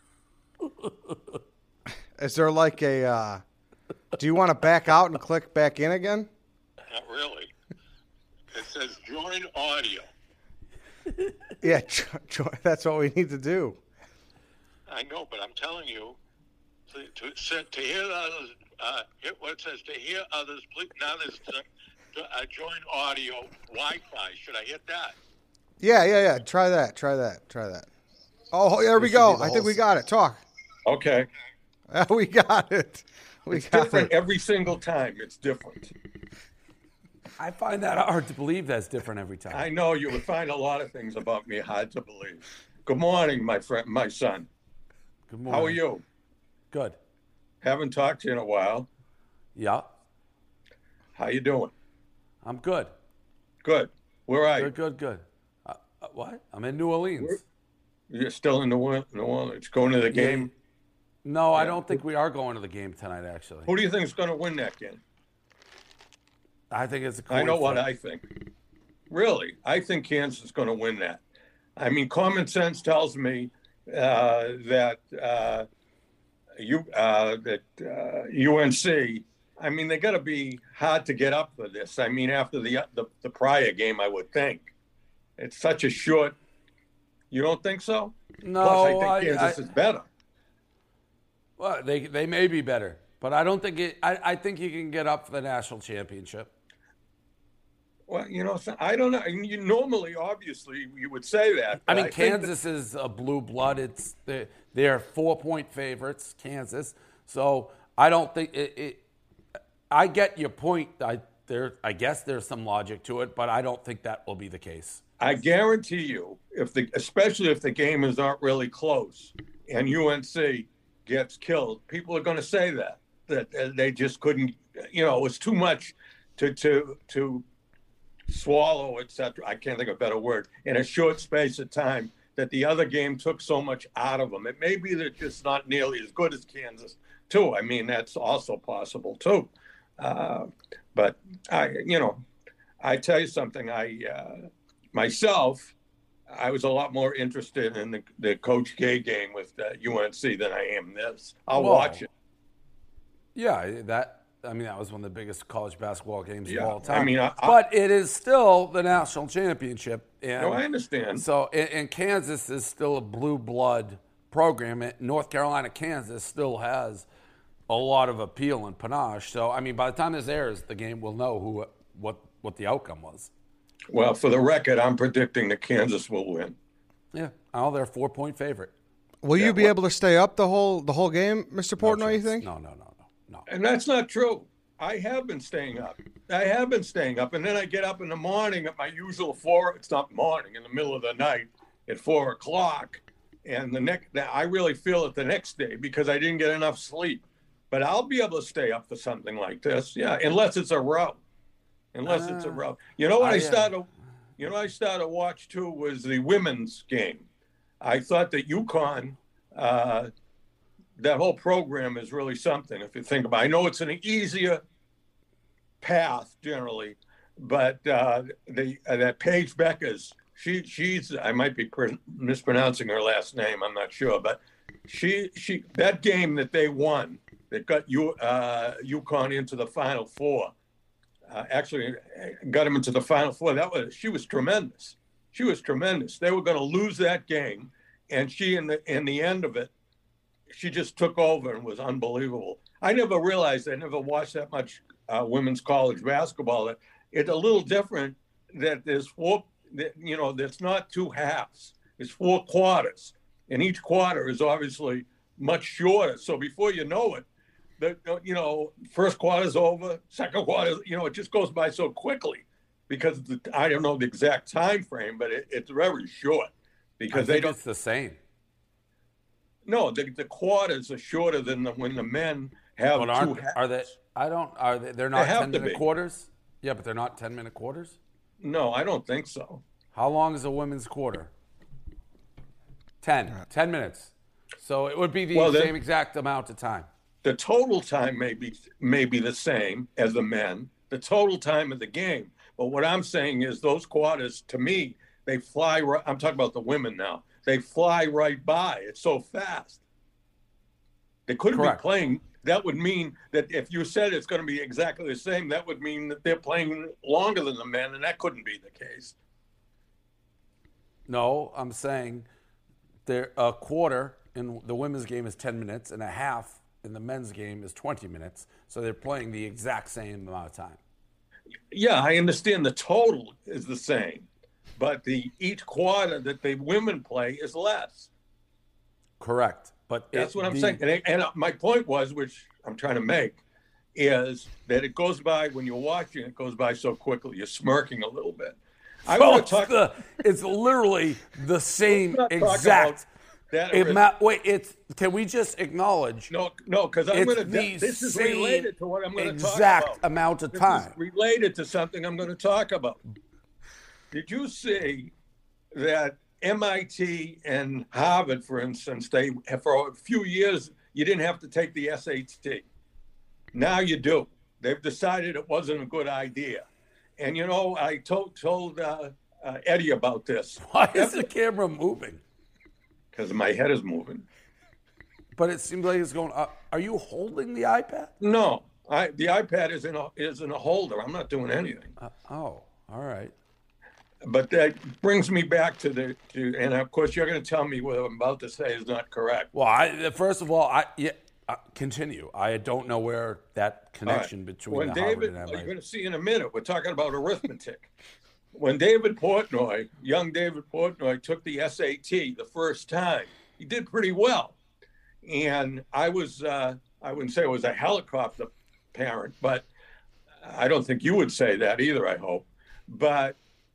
Is there like a? Do you want to back out and click back in again? Not really. It says join audio. Yeah, that's what we need to do. I know, but I'm telling you, to hear others, what it says, to hear others, please, now there's join audio Wi-Fi. Should I hit that? Yeah. Try that. Oh, there we go. I think we got it. Talk. Okay. We got it. It's different every single time. It's different. I find that hard to believe that's different every time. I know you would find a lot of things about me hard to believe. Good morning, my friend, my son. Good morning. How are you? Good. Haven't talked to you in a while. Yeah. How you doing? I'm good. Good. Where are you? Good. What? I'm in New Orleans. You're still in New Orleans? Going to the game? No, I don't think we are going to the game tonight, actually. Who do you think is going to win that game? I think it's a coin I know flip. what I think. Really? I think Kansas is going to win that. I mean, common sense tells me that UNC, I mean, they got to be hard to get up for this. I mean, after the prior game, I would think. It's such a short. You don't think so? No, plus, I think Kansas is better. Well, they may be better, but I don't think it. I think you can get up for the national championship. Well, I don't know. You normally, obviously, you would say that. I mean, Kansas is a blue blood. They're 4-point favorites, Kansas. So I don't think it. I get your point. I guess there's some logic to it, but I don't think that will be the case. I guarantee you, especially if the game is not really close and UNC gets killed, people are going to say that they just couldn't. It was too much to swallow, etc. I can't think of a better word, in a short space of time, that the other game took so much out of them. It may be they're just not nearly as good as Kansas, too. I mean, that's also possible, too. But I tell you something, myself, I was a lot more interested in the Coach K game with UNC than I am this. I'll watch it. Yeah, I mean, that was one of the biggest college basketball games of Yeah, all time. I mean, but it is still the national championship. And No, I understand. So, and Kansas is still a blue blood program. And North Carolina, Kansas still has a lot of appeal and panache. So, I mean, by the time this airs, the game will know what the outcome was. Well, for the record, I'm predicting that Kansas will win. Yeah, they're a 4-point favorite. Will you be able to stay up the whole game, Mr. Portnoy, you think? No. And that's not true. I have been staying up. And then I get up in the morning at my usual 4. It's not morning, in the middle of the night at 4 o'clock. And I really feel it the next day because I didn't get enough sleep. But I'll be able to stay up for something like this. Yeah, unless it's a row. You know what I started to watch too was the women's game. I thought that UConn, that whole program is really something if you think about it. I know it's an easier path generally, but that Paige Beckers, she's I might be mispronouncing her last name, I'm not sure, but she that game that they won, that got UConn into the Final Four, actually got him into the Final Four. She was tremendous. They were going to lose that game, and she in the end of it, she just took over and was unbelievable. I never watched that much women's college basketball. It's a little different that there's there's not 2 halves. It's 4 quarters, and each quarter is obviously much shorter. So before you know it, first quarter's over, second quarter, it just goes by so quickly because I don't know the exact time frame, but it's very short because it's the same. No, the quarters are shorter than when the men have 2 halves. They're not 10-minute quarters? Yeah, but they're not 10-minute quarters? No, I don't think so. How long is a women's quarter? 10 minutes. So it would be the same exact amount of time. The total time may be the same as the men, the total time of the game. But what I'm saying is those quarters, to me, they fly. I'm talking about the women now. They fly right by. It's so fast. They couldn't be playing. That would mean that if you said it's going to be exactly the same, that would mean that they're playing longer than the men, and that couldn't be the case. No, I'm saying a quarter in the women's game is 10 minutes, and a half in the men's game is 20 minutes. So they're playing the exact same amount of time. Yeah, I understand the total is the same, but each quarter that the women play is less. Correct. But that's what I'm saying. And my point was, which I'm trying to make, is that it goes by, when you're watching, it goes by so quickly. You're smirking a little bit. It's literally the same exact. Can we just acknowledge? No, because I'm going to. This is related to what I'm going to talk about. Exact amount of time. This is related to something I'm going to talk about. Did you see that MIT and Harvard, for instance, for a few years you didn't have to take the SAT. Now you do. They've decided it wasn't a good idea. And I told Eddie about this. Why is the camera moving? Because my head is moving. But it seems like it's going up. Are you holding the iPad? No, the iPad is in a holder. I'm not doing anything. All right. But that brings me back to and of course you're going to tell me what I'm about to say is not correct. Well, first of all, continue. I don't know where that connection between Harvard and MIT. You're going to see in a minute. We're talking about arithmetic. When young David Portnoy took the SAT the first time, he did pretty well. And I wouldn't say I was a helicopter parent, but I don't think you would say that either, I hope. But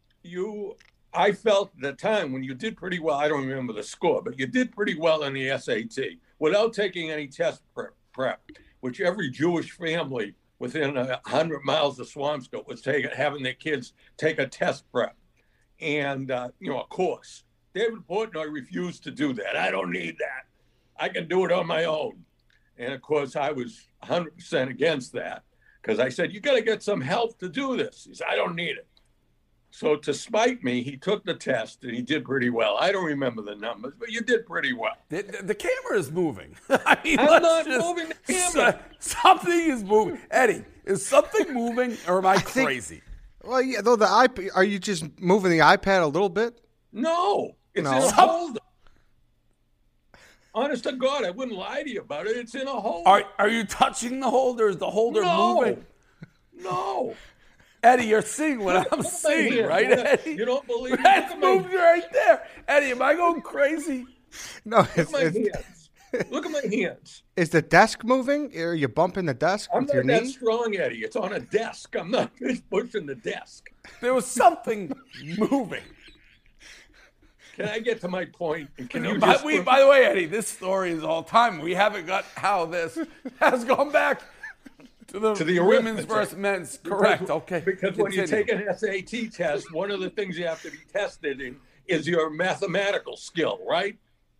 I felt at the time when you did pretty well, I don't remember the score, but you did pretty well in the SAT without taking any test prep, which every Jewish family within 100 miles of Swampscott was having their kids take a test prep. And, of course, David Portnoy refused to do that. I don't need that. I can do it on my own. And, of course, I was 100% against that because I said, you got to get some help to do this. He said, I don't need it. So to spite me, he took the test and he did pretty well. I don't remember the numbers, but you did pretty well. The camera is moving. I mean, I'm let's not just moving the camera. Something is moving. Eddie, is something moving or am I crazy? Well, yeah, though the iPad, are you just moving the iPad a little bit? No, it's No. in a holder. Honest to God, I wouldn't lie to you about it. It's in a holder. Are you touching the holder? Is the holder No. moving? No. Eddie, you're seeing what I'm Look at my seeing, hands. right, Look at- Eddie? You don't believe me? That's Look at my- moved right there. Eddie, am I going crazy? No, Look at my hands. Look at my hands. is the desk moving? Are you bumping the desk I'm with your not that knee? strong, Eddie. It's on a desk. I'm not just pushing the desk. There was something moving. Can I get to my point? And can you By just the way, Eddie, this story is all time. We haven't got how this has gone back to the women's arithmetic. versus men's. Because- Correct. Okay. Because when you Continue. take an SAT test, one of the things you have to be tested in is your mathematical skill, right?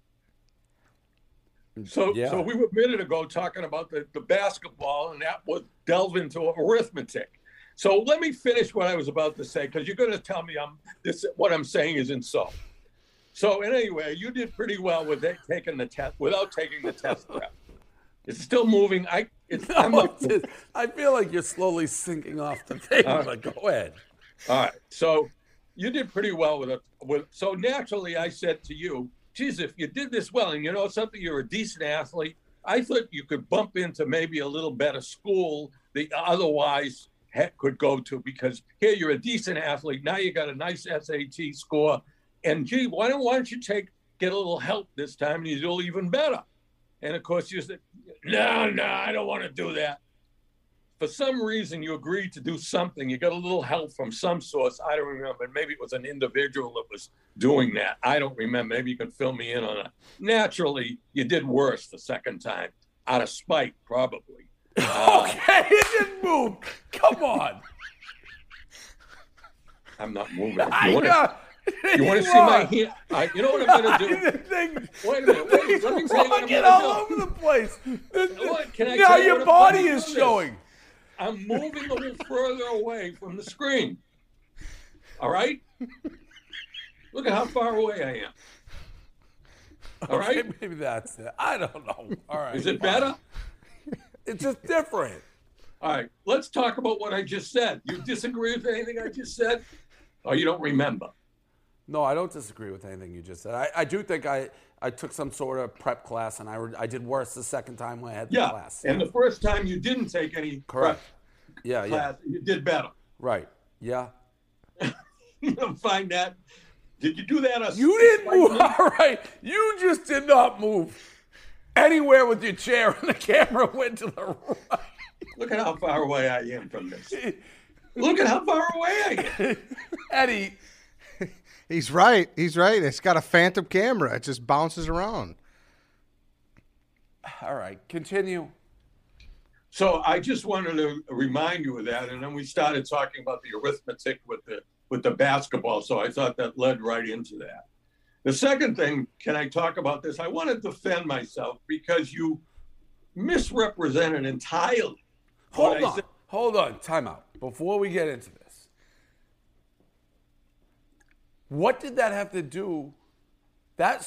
So we were a minute ago talking about the basketball, and that would delve into arithmetic. So let me finish what I was about to say, because you're going to tell me what I'm saying isn't so. So anyway, you did pretty well with taking the test without taking the test prep. It's still moving. I feel like you're slowly sinking off the table. But go ahead. All right. So you did pretty well with it. So naturally, I said to you, geez, if you did this well, and you know something, you're a decent athlete, I thought you could bump into maybe a little better school that you otherwise could go to, because here you're a decent athlete. Now you got a nice SAT score. And gee, why don't you get a little help this time and you'll do even better? And of course you said, no, I don't want to do that. For some reason you agreed to do something. You got a little help from some source. I don't remember. Maybe it was an individual that was doing that. I don't remember. Maybe you can fill me in on it. Naturally, you did worse the second time, out of spite, probably. Okay, it didn't move. Come on. I'm not moving. You want to see my hand? You know what I'm going to do? Wait a minute. Let me tell you what I'm Get going all to do. over the place. Can I Now tell you your what I'm body gonna is do showing. I'm moving a little further away from the screen. All right? Look at how far away I am. All right? Okay, maybe that's it. I don't know. All right. Is it better? It's just different. All right. Let's talk about what I just said. You disagree with anything I just said? Or you don't remember? No, I don't disagree with anything you just said. I do think I took some sort of prep class, and I did worse the second time when I had the class. And the first time you didn't take any Correct. prep class, you did better. Right. Yeah. You don't find that? Did you do that? You didn't move. All right. You just did not move anywhere with your chair, and the camera went to the right. Look at how far away I am from this. Look at how far away I am. Eddie. He's right. It's got a phantom camera. It just bounces around. All right. Continue. So I just wanted to remind you of that, and then we started talking about the arithmetic with the basketball. So I thought that led right into that. The second thing, can I talk about this? I want to defend myself because you misrepresented entirely. Hold on. Time out. Before we get into this, what did that have to do? What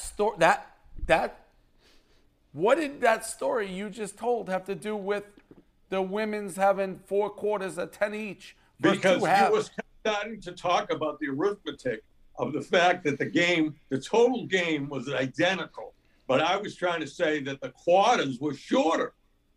did that story you just told have to do with the women's having 4 quarters at 10 each? Because you were starting to talk about the arithmetic of the fact that the total game was identical. But I was trying to say that the quarters were shorter.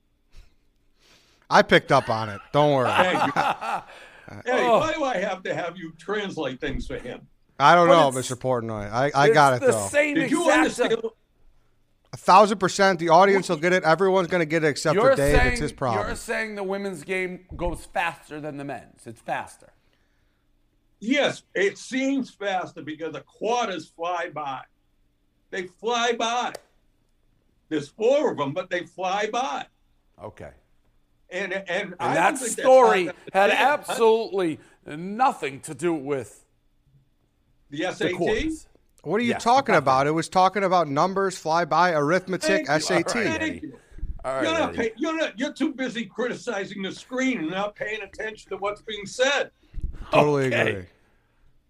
I picked up on it. Don't worry. Thank you. Hey, why do I have to have you translate things for him? I don't know, Mr. Portnoy. I got it, though. Did you understand? 1,000%. The audience will get it. Everyone's going to get it except for Dave. It's his problem. You're saying the women's game goes faster than the men's. It's faster. Yes, it seems faster because the quarters fly by. They fly by. There's 4 of them, but they fly by. Okay. And that story had absolutely nothing to do with the SAT. What are you talking about? It was talking about numbers, fly by, arithmetic, SAT. All right, you're too busy criticizing the screen and not paying attention to what's being said. Totally agree.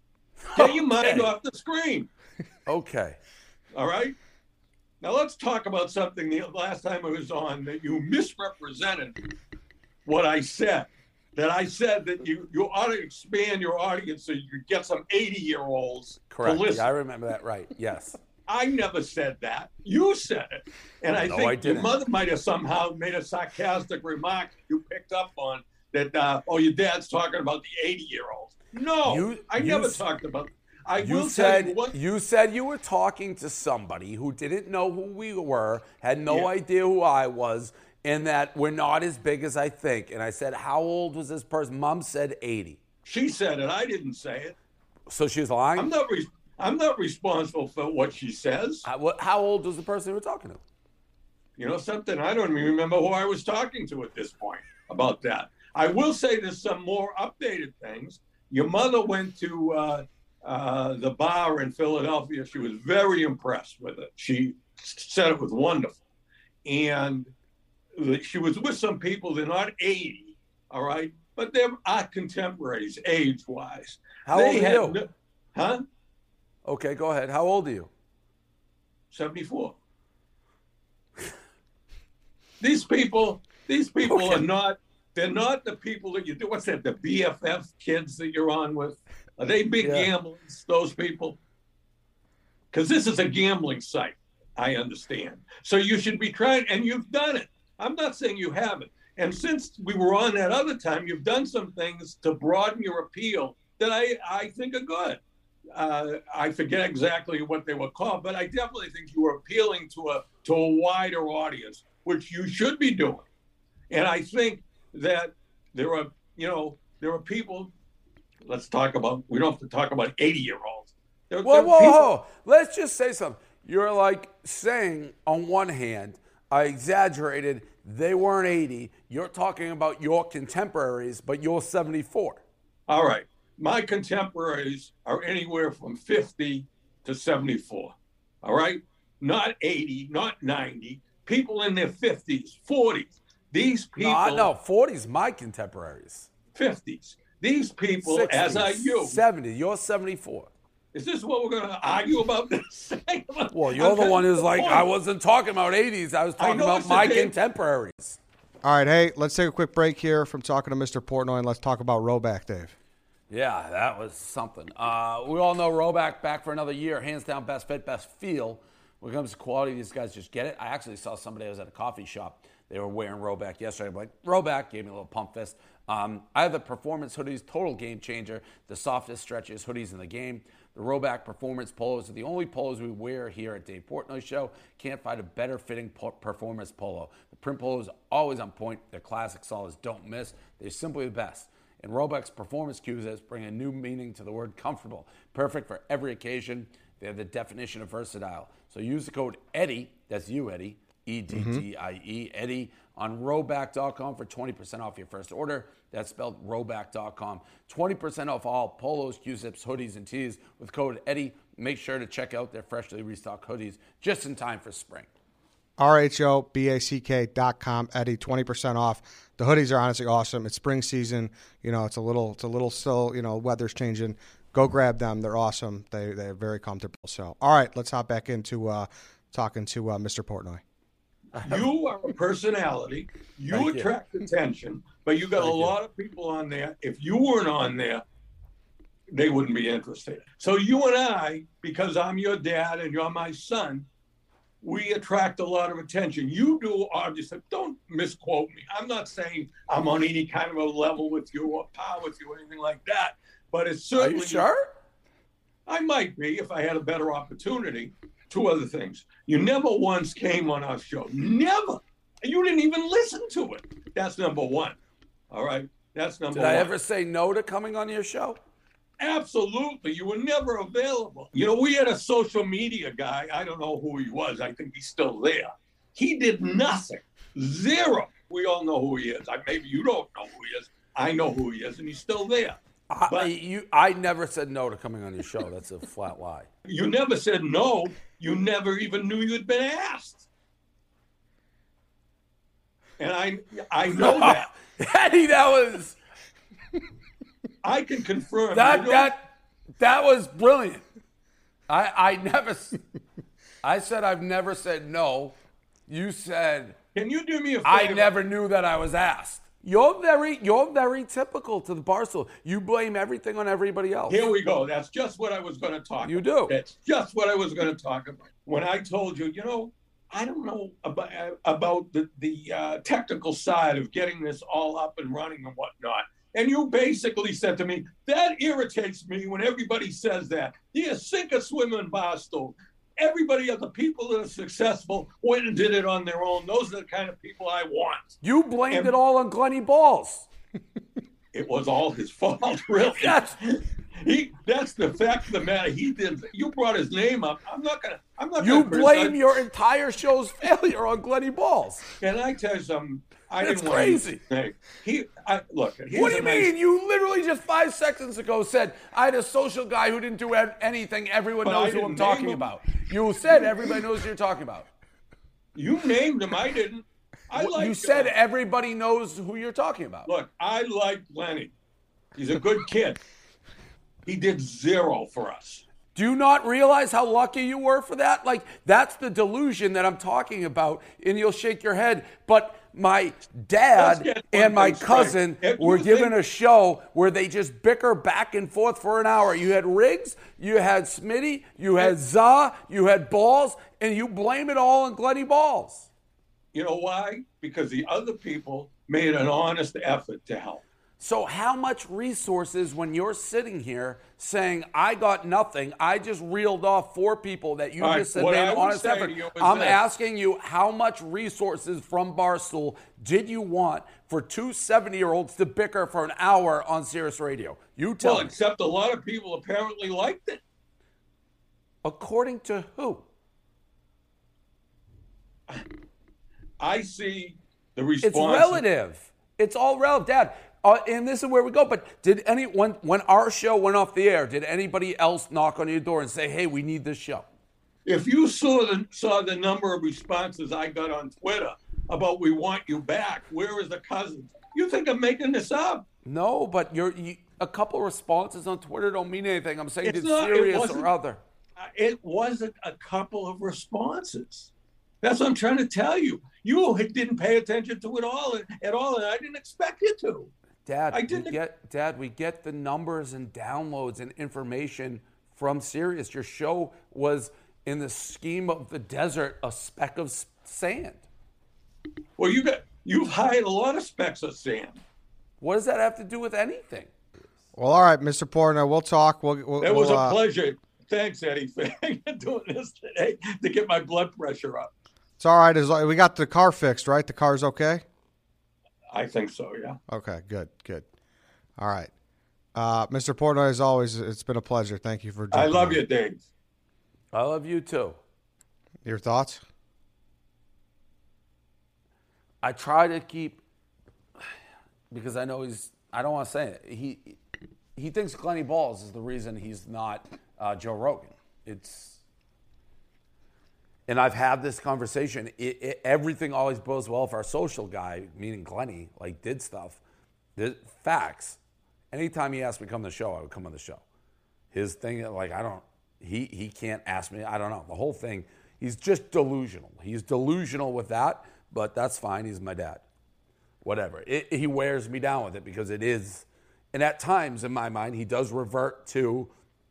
Get your mind off the screen. Okay. All right? Now let's talk about something the last time I was on that you misrepresented what I said. That I said that you ought to expand your audience so you could get some 80-year-olds Correct. to listen. Yeah, I remember that right. Yes. I never said that. You said it. And I think your mother might have somehow made a sarcastic remark you picked up on that, your dad's talking about the 80-year-olds. No, I never talked about You said you were talking to somebody who didn't know who we were, had no idea who I was, and that we're not as big as I think. And I said, how old was this person? Mom said 80. She said it. I didn't say it. So she was lying? I'm not responsible for what she says. How old was the person you were talking to? You know something? I don't even remember who I was talking to at this point about that. I will say there's some more updated things. Your mother went to the bar in Philadelphia. She was very impressed with it. She said it was wonderful. And she was with some people. They're not 80, all right? But they're our contemporaries, age-wise. How old are you? Huh? Okay, go ahead. How old are you? 74. These people are not, they're not the people that you do. What's that, the BFF kids that you're on with? Are they big gamblers, those people? Because this is a gambling site, I understand. So you should be trying, and you've done it. I'm not saying you haven't. And since we were on that other time, you've done some things to broaden your appeal that I think are good. I forget exactly what they were called, but I definitely think you were appealing to a wider audience, which you should be doing. And I think that there are people. We don't have to talk about 80-year-olds. Whoa. Let's just say something. You're like saying, on one hand, I exaggerated, they weren't 80. You're talking about your contemporaries, but you're 74. All right. My contemporaries are anywhere from 50 to 74. All right? Not 80, not 90. People in their 50s, 40s. These people. No, 40s, my contemporaries. 50s. These people, 60s, as are you. 70, you're 74. Is this what we're going to argue about this? Well, you're the one who's like, I wasn't talking about 80s. I was talking about my contemporaries. All right, hey, let's take a quick break here from talking to Mr. Portnoy, and let's talk about Rhoback, Dave. Yeah, that was something. We all know Rhoback back for another year. Hands down, best fit, best feel. When it comes to quality, these guys just get it. I actually saw somebody, I was at a coffee shop. They were wearing Rhoback yesterday. I'm like, Rhoback, gave me a little pump fist. I have the Performance Hoodies, total game changer. The softest, stretchiest hoodies in the game. The Rhoback Performance Polos are the only polos we wear here at Dave Portnoy Show. Can't find a better fitting performance polo. The print polos are always on point. They're classic, solids, don't miss. They're simply the best. And Rhoback's performance cues bring a new meaning to the word comfortable. Perfect for every occasion. They're the definition of versatile. So use the code EDDIE, that's you, Eddie, EDDIE, Eddie, on Rhoback.com for 20% off your first order. That's spelled Rhoback.com. 20% off all polos, Q-zips, hoodies, and tees with code EDDIE. Make sure to check out their freshly restocked hoodies just in time for spring. RHOBACK.com, Eddie, 20% off. The hoodies are honestly awesome. It's spring season. It's a little still, weather's changing. Go grab them. They're awesome. They're very comfortable. So, all right, let's hop back into talking to Mr. Portnoy. You are a personality. You attract attention, but you got a lot of people on there. If you weren't on there, they wouldn't be interested. So you and I, because I'm your dad and you're my son, we attract a lot of attention. You do, obviously. Don't misquote me. I'm not saying I'm on any kind of a level with you or par with you or anything like that. But it's certainly. Are you sure? I might be if I had a better opportunity. Two other things. You never once came on our show. Never. You didn't even listen to it. That's number one. All right? That's number one. Did I ever say no to coming on your show? Absolutely. You were never available. We had a social media guy. I don't know who he was. I think he's still there. He did nothing. Zero. We all know who he is. Maybe you don't know who he is. I know who he is, and he's still there. I never said no to coming on your show. That's a flat lie. You never said no. You never even knew you'd been asked. And I know that. Eddie, that was... I can confirm. That That was brilliant. I said I've never said no. You said, can you do me a favor? I never knew that I was asked. You're very typical to the Barstool. You blame everything on everybody else. Here we go. That's just what I was going to talk about. You do. That's just what I was going to talk about. When I told you, I don't know about the technical side of getting this all up and running and whatnot. And you basically said to me, that irritates me when everybody says that. You sink or swim in Barstool. Everybody of the people that are successful went and did it on their own. Those are the kind of people I want. You blamed it all on Glenny Balls. It was all his fault, really. That's the fact of the matter. He did. You brought his name up. I'm not gonna. You blame your entire show's failure on Glenny Balls. Can I tell you something? That's crazy. Look. What do you mean? You literally just 5 seconds ago said I had a social guy who didn't do anything. Everyone knows who I'm talking about. You said everybody knows who you're talking about. You named him. I didn't. You said everybody knows who you're talking about. Look, I like Lenny. He's a good kid. He did 0 for us. Do you not realize how lucky you were for that? Like, that's the delusion that I'm talking about, and you'll shake your head. But my dad and my cousin were given a show where they just bicker back and forth for an hour. You had Riggs, you had Smitty, you had Za, you had Balls, and you blame it all on Glenny Balls. You know why? Because the other people made an honest effort to help. So how much resources when you're sitting here saying, I got nothing, I just reeled off 4 people that you just said made an honest effort. I'm asking you, how much resources from Barstool did you want for 2 70-year-olds to bicker for an hour on Sirius Radio? You tell me. Except a lot of people apparently liked it. According to who? I see the response. It's relative. It's all relative, Dad. And this is where we go. But did anyone, when our show went off the air, did anybody else knock on your door and say, hey, we need this show? If you saw the number of responses I got on Twitter about we want you back, where is the cousins? You think I'm making this up? No, but a couple of responses on Twitter don't mean anything. I'm saying it's serious or other. It wasn't a couple of responses. That's what I'm trying to tell you. You didn't pay attention to it all at all, and I didn't expect you to. Dad, we get the numbers and downloads and information from Sirius. Your show was, in the scheme of the desert, a speck of sand. Well, you've hired a lot of specks of sand. What does that have to do with anything? Well, all right, Mr. Portnoy, we'll talk. It was a pleasure. Thanks, Eddie, for doing this today to get my blood pressure up. It's all right. We got the car fixed, right? The car's okay? I think so, yeah. Okay, good. All right. Mr. Portnoy, as always, it's been a pleasure. Thank you for joining. I love you, Dave. I love you, too. Your thoughts? I try to keep, because I know I don't want to say it. He thinks Glenny Balls is the reason he's not Joe Rogan. And I've had this conversation. Everything always bodes well if our social guy, meaning Glenny, did stuff. The facts. Anytime he asked me to come on the show, I would come on the show. His thing, he can't ask me. I don't know. The whole thing, he's just delusional. He's delusional with that, but that's fine. He's my dad. Whatever. He wears me down with it because it is. And at times, in my mind, he does revert to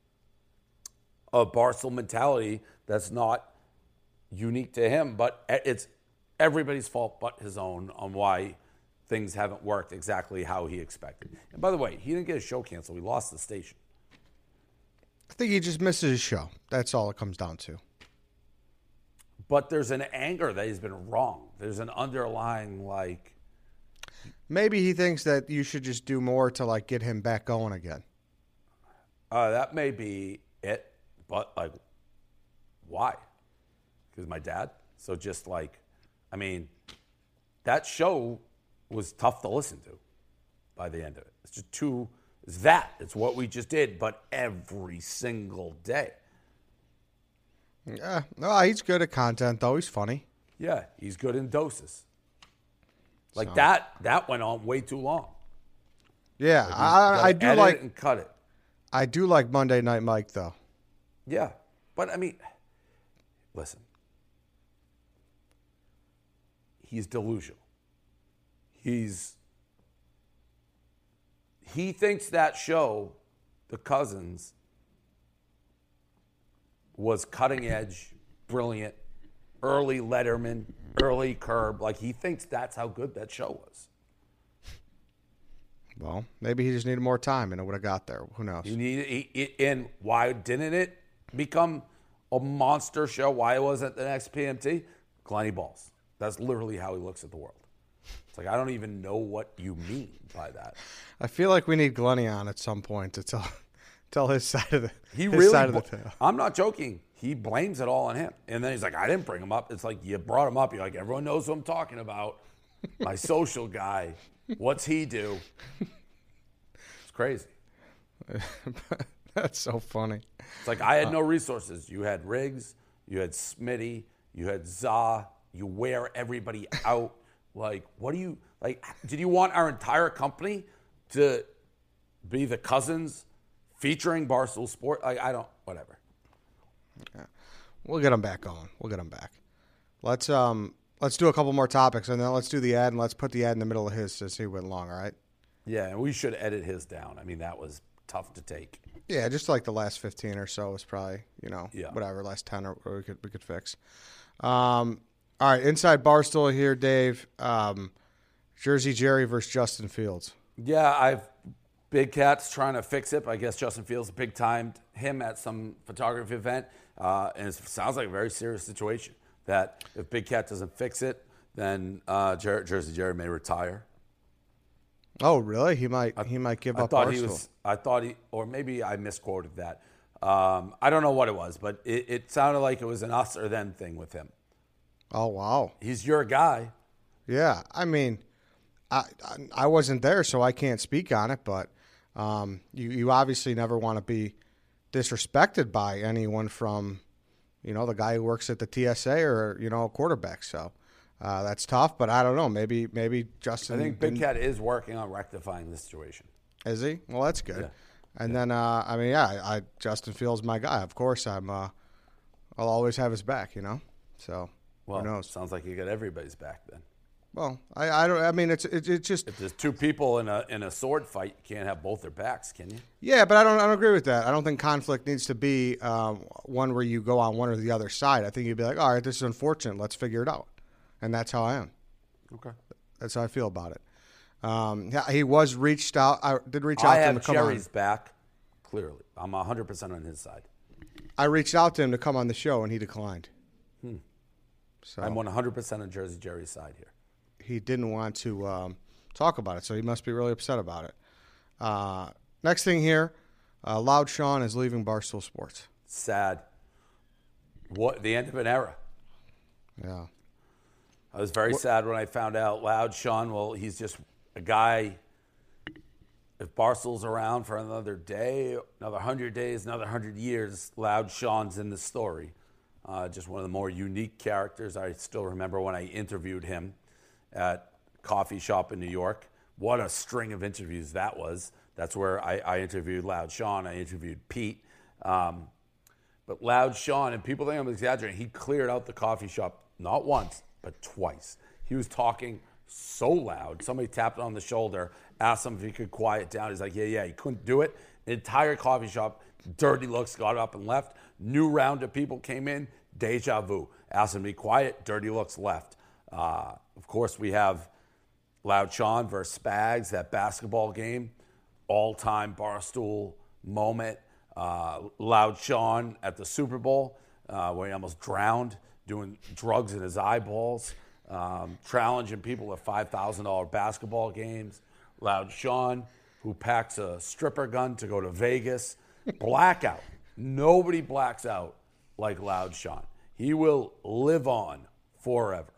a Barstool mentality that's not unique to him, but it's everybody's fault but his own on why things haven't worked exactly how he expected. And by the way, he didn't get his show canceled. He lost the station. I think he just misses his show. That's all it comes down to. But there's an anger that he's been wrong. There's an underlying maybe he thinks that you should just do more to get him back going again. That may be it, but why? Because my dad. So just that show was tough to listen to by the end of it. It's just it's what we just did, but every single day. Yeah, no, he's good at content though. He's funny. Yeah, he's good in doses. That went on way too long. Yeah, I do edit it and cut it. I do like Monday Night Mike, though. Yeah. But, I mean, listen. He's delusional. He thinks that show, The Cousins, was cutting edge, brilliant, early Letterman, early Curb. Like, he thinks that's how good that show was. Well, maybe he just needed more time and it would have got there. Who knows? And why didn't it become a monster show? Why wasn't the next PMT? Glenny Balls. That's literally how he looks at the world. It's like, I don't even know what you mean by that. I feel like we need Glenny on at some point to tell his side of the side of the tale. I'm not joking. He blames it all on him. And then he's like, I didn't bring him up. It's like, you brought him up. You're like, everyone knows who I'm talking about. My social guy. What's he do? It's crazy. That's so funny. It's like, I had no resources. You had Riggs. You had Smitty. You had Za. You wear everybody out. Like, what do you, like, did you want our entire company to be the Cousins featuring Barstool Sport? Like, I don't, whatever. Yeah. We'll get them back on. We'll get them back. Let's do a couple more topics, and then let's do the ad, and let's put the ad in the middle of his to see who went long, all right? Yeah, and we should edit his down. I mean, that was tough to take. Yeah, just like the last 15 or so was probably, Yeah. whatever, last 10 or we could fix. All right, inside Barstool here, Dave. Jersey Jerry versus Justin Fields. Yeah, Big Cat's trying to fix it, but I guess Justin Fields big-timed him at some photography event, and it sounds like a very serious situation that if Big Cat doesn't fix it, then Jersey Jerry may retire. Oh, really? He might give up Barstool. Or maybe I misquoted that. I don't know what it was, but it sounded like it was an us or them thing with him. Oh, wow. He's your guy. Yeah, I mean, I wasn't there, so I can't speak on it, but you obviously never want to be disrespected by anyone from, the guy who works at the TSA or, a quarterback. So that's tough, but I don't know. Maybe Justin. I think Big Cat is working on rectifying the situation. Is he? Well, that's good. Yeah. And then, Justin Fields my guy. Of course, I'll always have his back, So. Well, who knows? Sounds like you got everybody's back then. Well, I don't. I mean, it's just. If there's two people in a sword fight, you can't have both their backs, can you? Yeah, but I don't agree with that. I don't think conflict needs to be one where you go on one or the other side. I think you'd be like, all right, this is unfortunate. Let's figure it out, and that's how I am. Okay, that's how I feel about it. Yeah, he was reached out. I did reach out to him to come on. I have Jerry's back. Clearly, I'm 100% on his side. I reached out to him to come on the show, and he declined. So I'm 100% on Jersey Jerry's side here. He didn't want to talk about it, so he must be really upset about it. Next thing here, Loud Sean is leaving Barstool Sports. Sad. What the end of an era. Yeah. I was very sad when I found out Loud Sean, well, he's just a guy. If Barstool's around for another day, another 100 days, another 100 years, Loud Sean's in the story. Just one of the more unique characters. I still remember when I interviewed him at a coffee shop in New York. What a string of interviews that was. That's where I interviewed Loud Sean. I interviewed Pete. But Loud Sean, and people think I'm exaggerating, he cleared out the coffee shop not once, but twice. He was talking so loud. Somebody tapped him on the shoulder, asked him if he could quiet down. He's like, yeah. He couldn't do it. The entire coffee shop, dirty looks, got up and left. New round of people came in, deja vu. Asked him to be quiet, dirty looks, left. Of course, we have Loud Sean versus Spags, that basketball game, all-time Barstool moment. Loud Sean at the Super Bowl, where he almost drowned, doing drugs in his eyeballs, challenging people at $5,000 basketball games. Loud Sean, who packs a stripper gun to go to Vegas. Blackout. Nobody blacks out like Loud Sean. He will live on forever.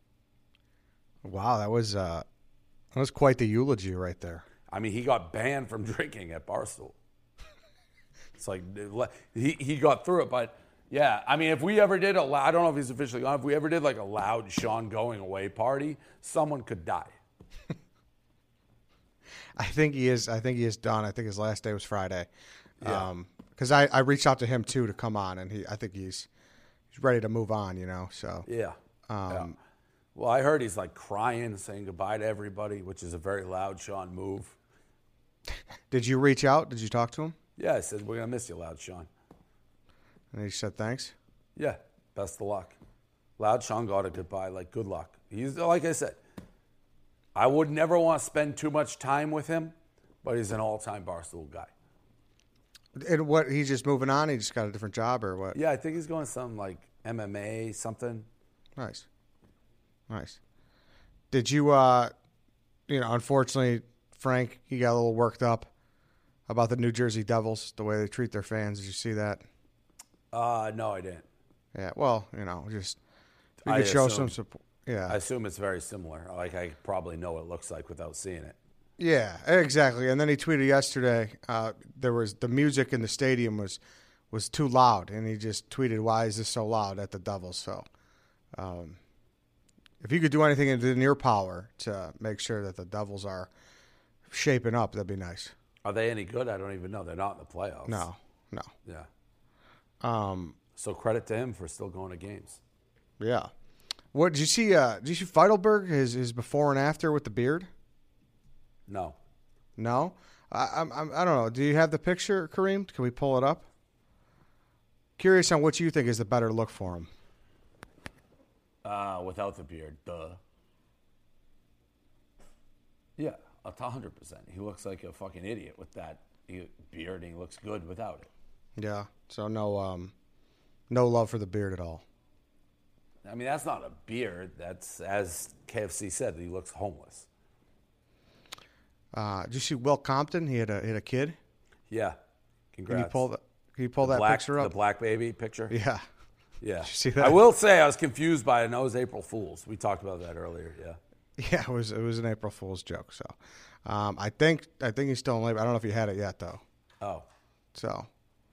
Wow, that was quite the eulogy right there. I mean, he got banned from drinking at Barstool. It's like he got through it, but yeah, I mean, if we ever did I don't know if he's officially gone. If we ever did like a Loud Sean going away party, someone could die. I think he is done. I think his last day was Friday. Yeah. Because I reached out to him too to come on, and I think he's ready to move on. So Yeah. Well, I heard he's like crying, saying goodbye to everybody, which is a very loud Sean move. Did you reach out? Did you talk to him? Yeah, I said, we're going to miss you, Loud Sean. And he said thanks? Yeah, best of luck. Loud Sean got a goodbye, like, good luck. He's, like I said, I would never want to spend too much time with him, but he's an all-time Barstool guy. And what, he's just moving on? He just got a different job or what? Yeah, I think he's going some, like, MMA, something. Nice. Did you, unfortunately, Frank, he got a little worked up about the New Jersey Devils, the way they treat their fans. Did you see that? No, I didn't. Yeah, well, just you could show some support. Yeah. I assume it's very similar. Like, I probably know what it looks like without seeing it. Yeah, exactly. And then he tweeted yesterday, there was the music in the stadium was too loud, and he just tweeted, "Why is this so loud?" at the Devils. So, if you could do anything in your power to make sure that the Devils are shaping up, that'd be nice. Are they any good? I don't even know. They're not in the playoffs. No. Yeah. So credit to him for still going to games. Yeah. What did you see? Did you see Feidelberg, his before and after with the beard? No. No. I don't know. Do you have the picture, Kareem? Can we pull it up? Curious on what you think is the better look for him. Without the beard, duh. Yeah, 100%. He looks like a fucking idiot with that beard, and he looks good without it. Yeah. So no love for the beard at all. I mean, that's not a beard. That's, as KFC said, he looks homeless. Did you see Will Compton? He had a kid. Yeah. Congrats. Can you pull that picture up? The black baby picture? Yeah. Yeah. Did you see that? I will say I was confused by it. No, it was April Fool's. We talked about that earlier. Yeah. Yeah, it was an April Fool's joke. So, I think he's still in labor. I don't know if he had it yet though. Oh. So,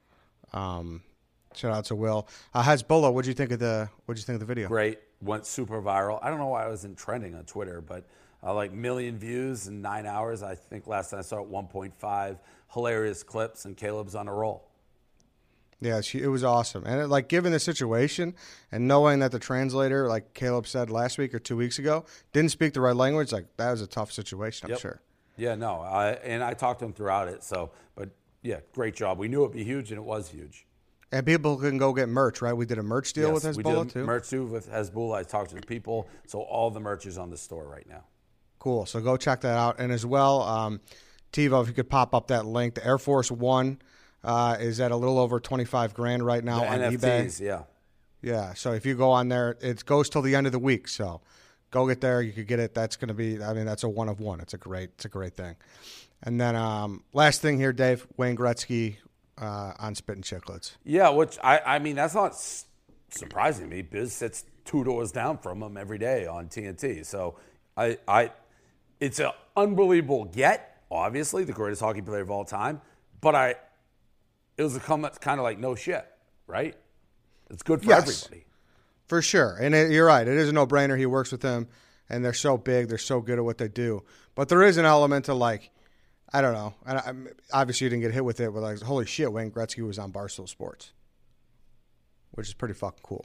shout out to Will. Hezbollah, what'd you think of the video? Great. Went super viral. I don't know why I wasn't trending on Twitter, but like million views in 9 hours. I think last time I saw it 1.5. Hilarious clips, and Caleb's on a roll. Yeah, it was awesome. And given the situation and knowing that the translator, like Caleb said last week or 2 weeks ago, didn't speak the right language, that was a tough situation, I'm sure. Yeah, no. I talked to him throughout it. So, but yeah, great job. We knew it'd be huge, and it was huge. And people can go get merch, right? We did a merch deal with Hezbollah, we did a merch deal with Hezbollah. I talked to the people. So all the merch is on the store right now. Cool. So go check that out. And as well, TiVo, if you could pop up that link, the Air Force One is at a little over $25,000 right now on NFTs, eBay. Yeah. Yeah. So if you go on there, it goes till the end of the week. So go get there. You could get it. That's going to be, that's a one of one. It's a great thing. And then last thing here, Dave, Wayne Gretzky on Spittin' Chicklets. Yeah, which I mean, that's not surprising me. Biz sits 2 doors down from him every day on TNT. So it's an unbelievable get, obviously, the greatest hockey player of all time. But it was a comment kind of like, no shit, right? It's good for everybody. For sure. And you're right. It is a no-brainer. He works with them, and they're so big. They're so good at what they do. But there is an element of I don't know. And obviously, you didn't get hit with it, but holy shit, Wayne Gretzky was on Barstool Sports, which is pretty fucking cool.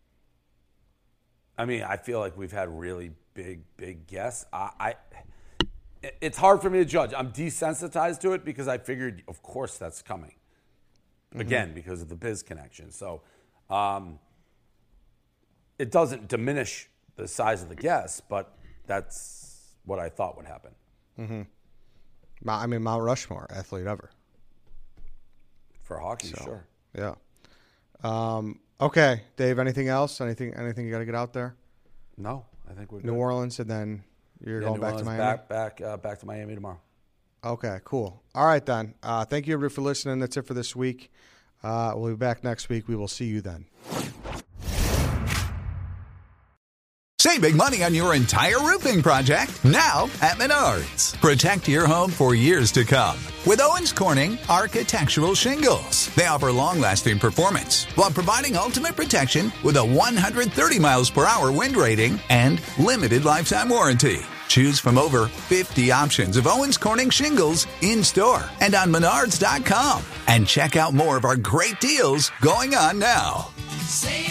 I mean, I feel like we've had really big guests. It's hard for me to judge. I'm desensitized to it because I figured, of course, that's coming. Again, because of the Biz connection. So it doesn't diminish the size of the guests, but that's what I thought would happen. Mm-hmm. I mean, Mount Rushmore, athlete ever. For hockey, sure. Yeah. Okay, Dave, anything else? Anything you got to get out there? No, I think we're good. New Orleans, and then you're going back to Miami? Back to Miami tomorrow. Okay, cool. All right, then. Thank you, everybody, for listening. That's it for this week. We'll be back next week. We will see you then. Save big money on your entire roofing project now at Menards. Protect your home for years to come with Owens Corning Architectural Shingles. They offer long-lasting performance while providing ultimate protection with a 130 miles per hour wind rating and limited lifetime warranty. Choose from over 50 options of Owens Corning shingles in-store and on Menards.com. And check out more of our great deals going on now. Save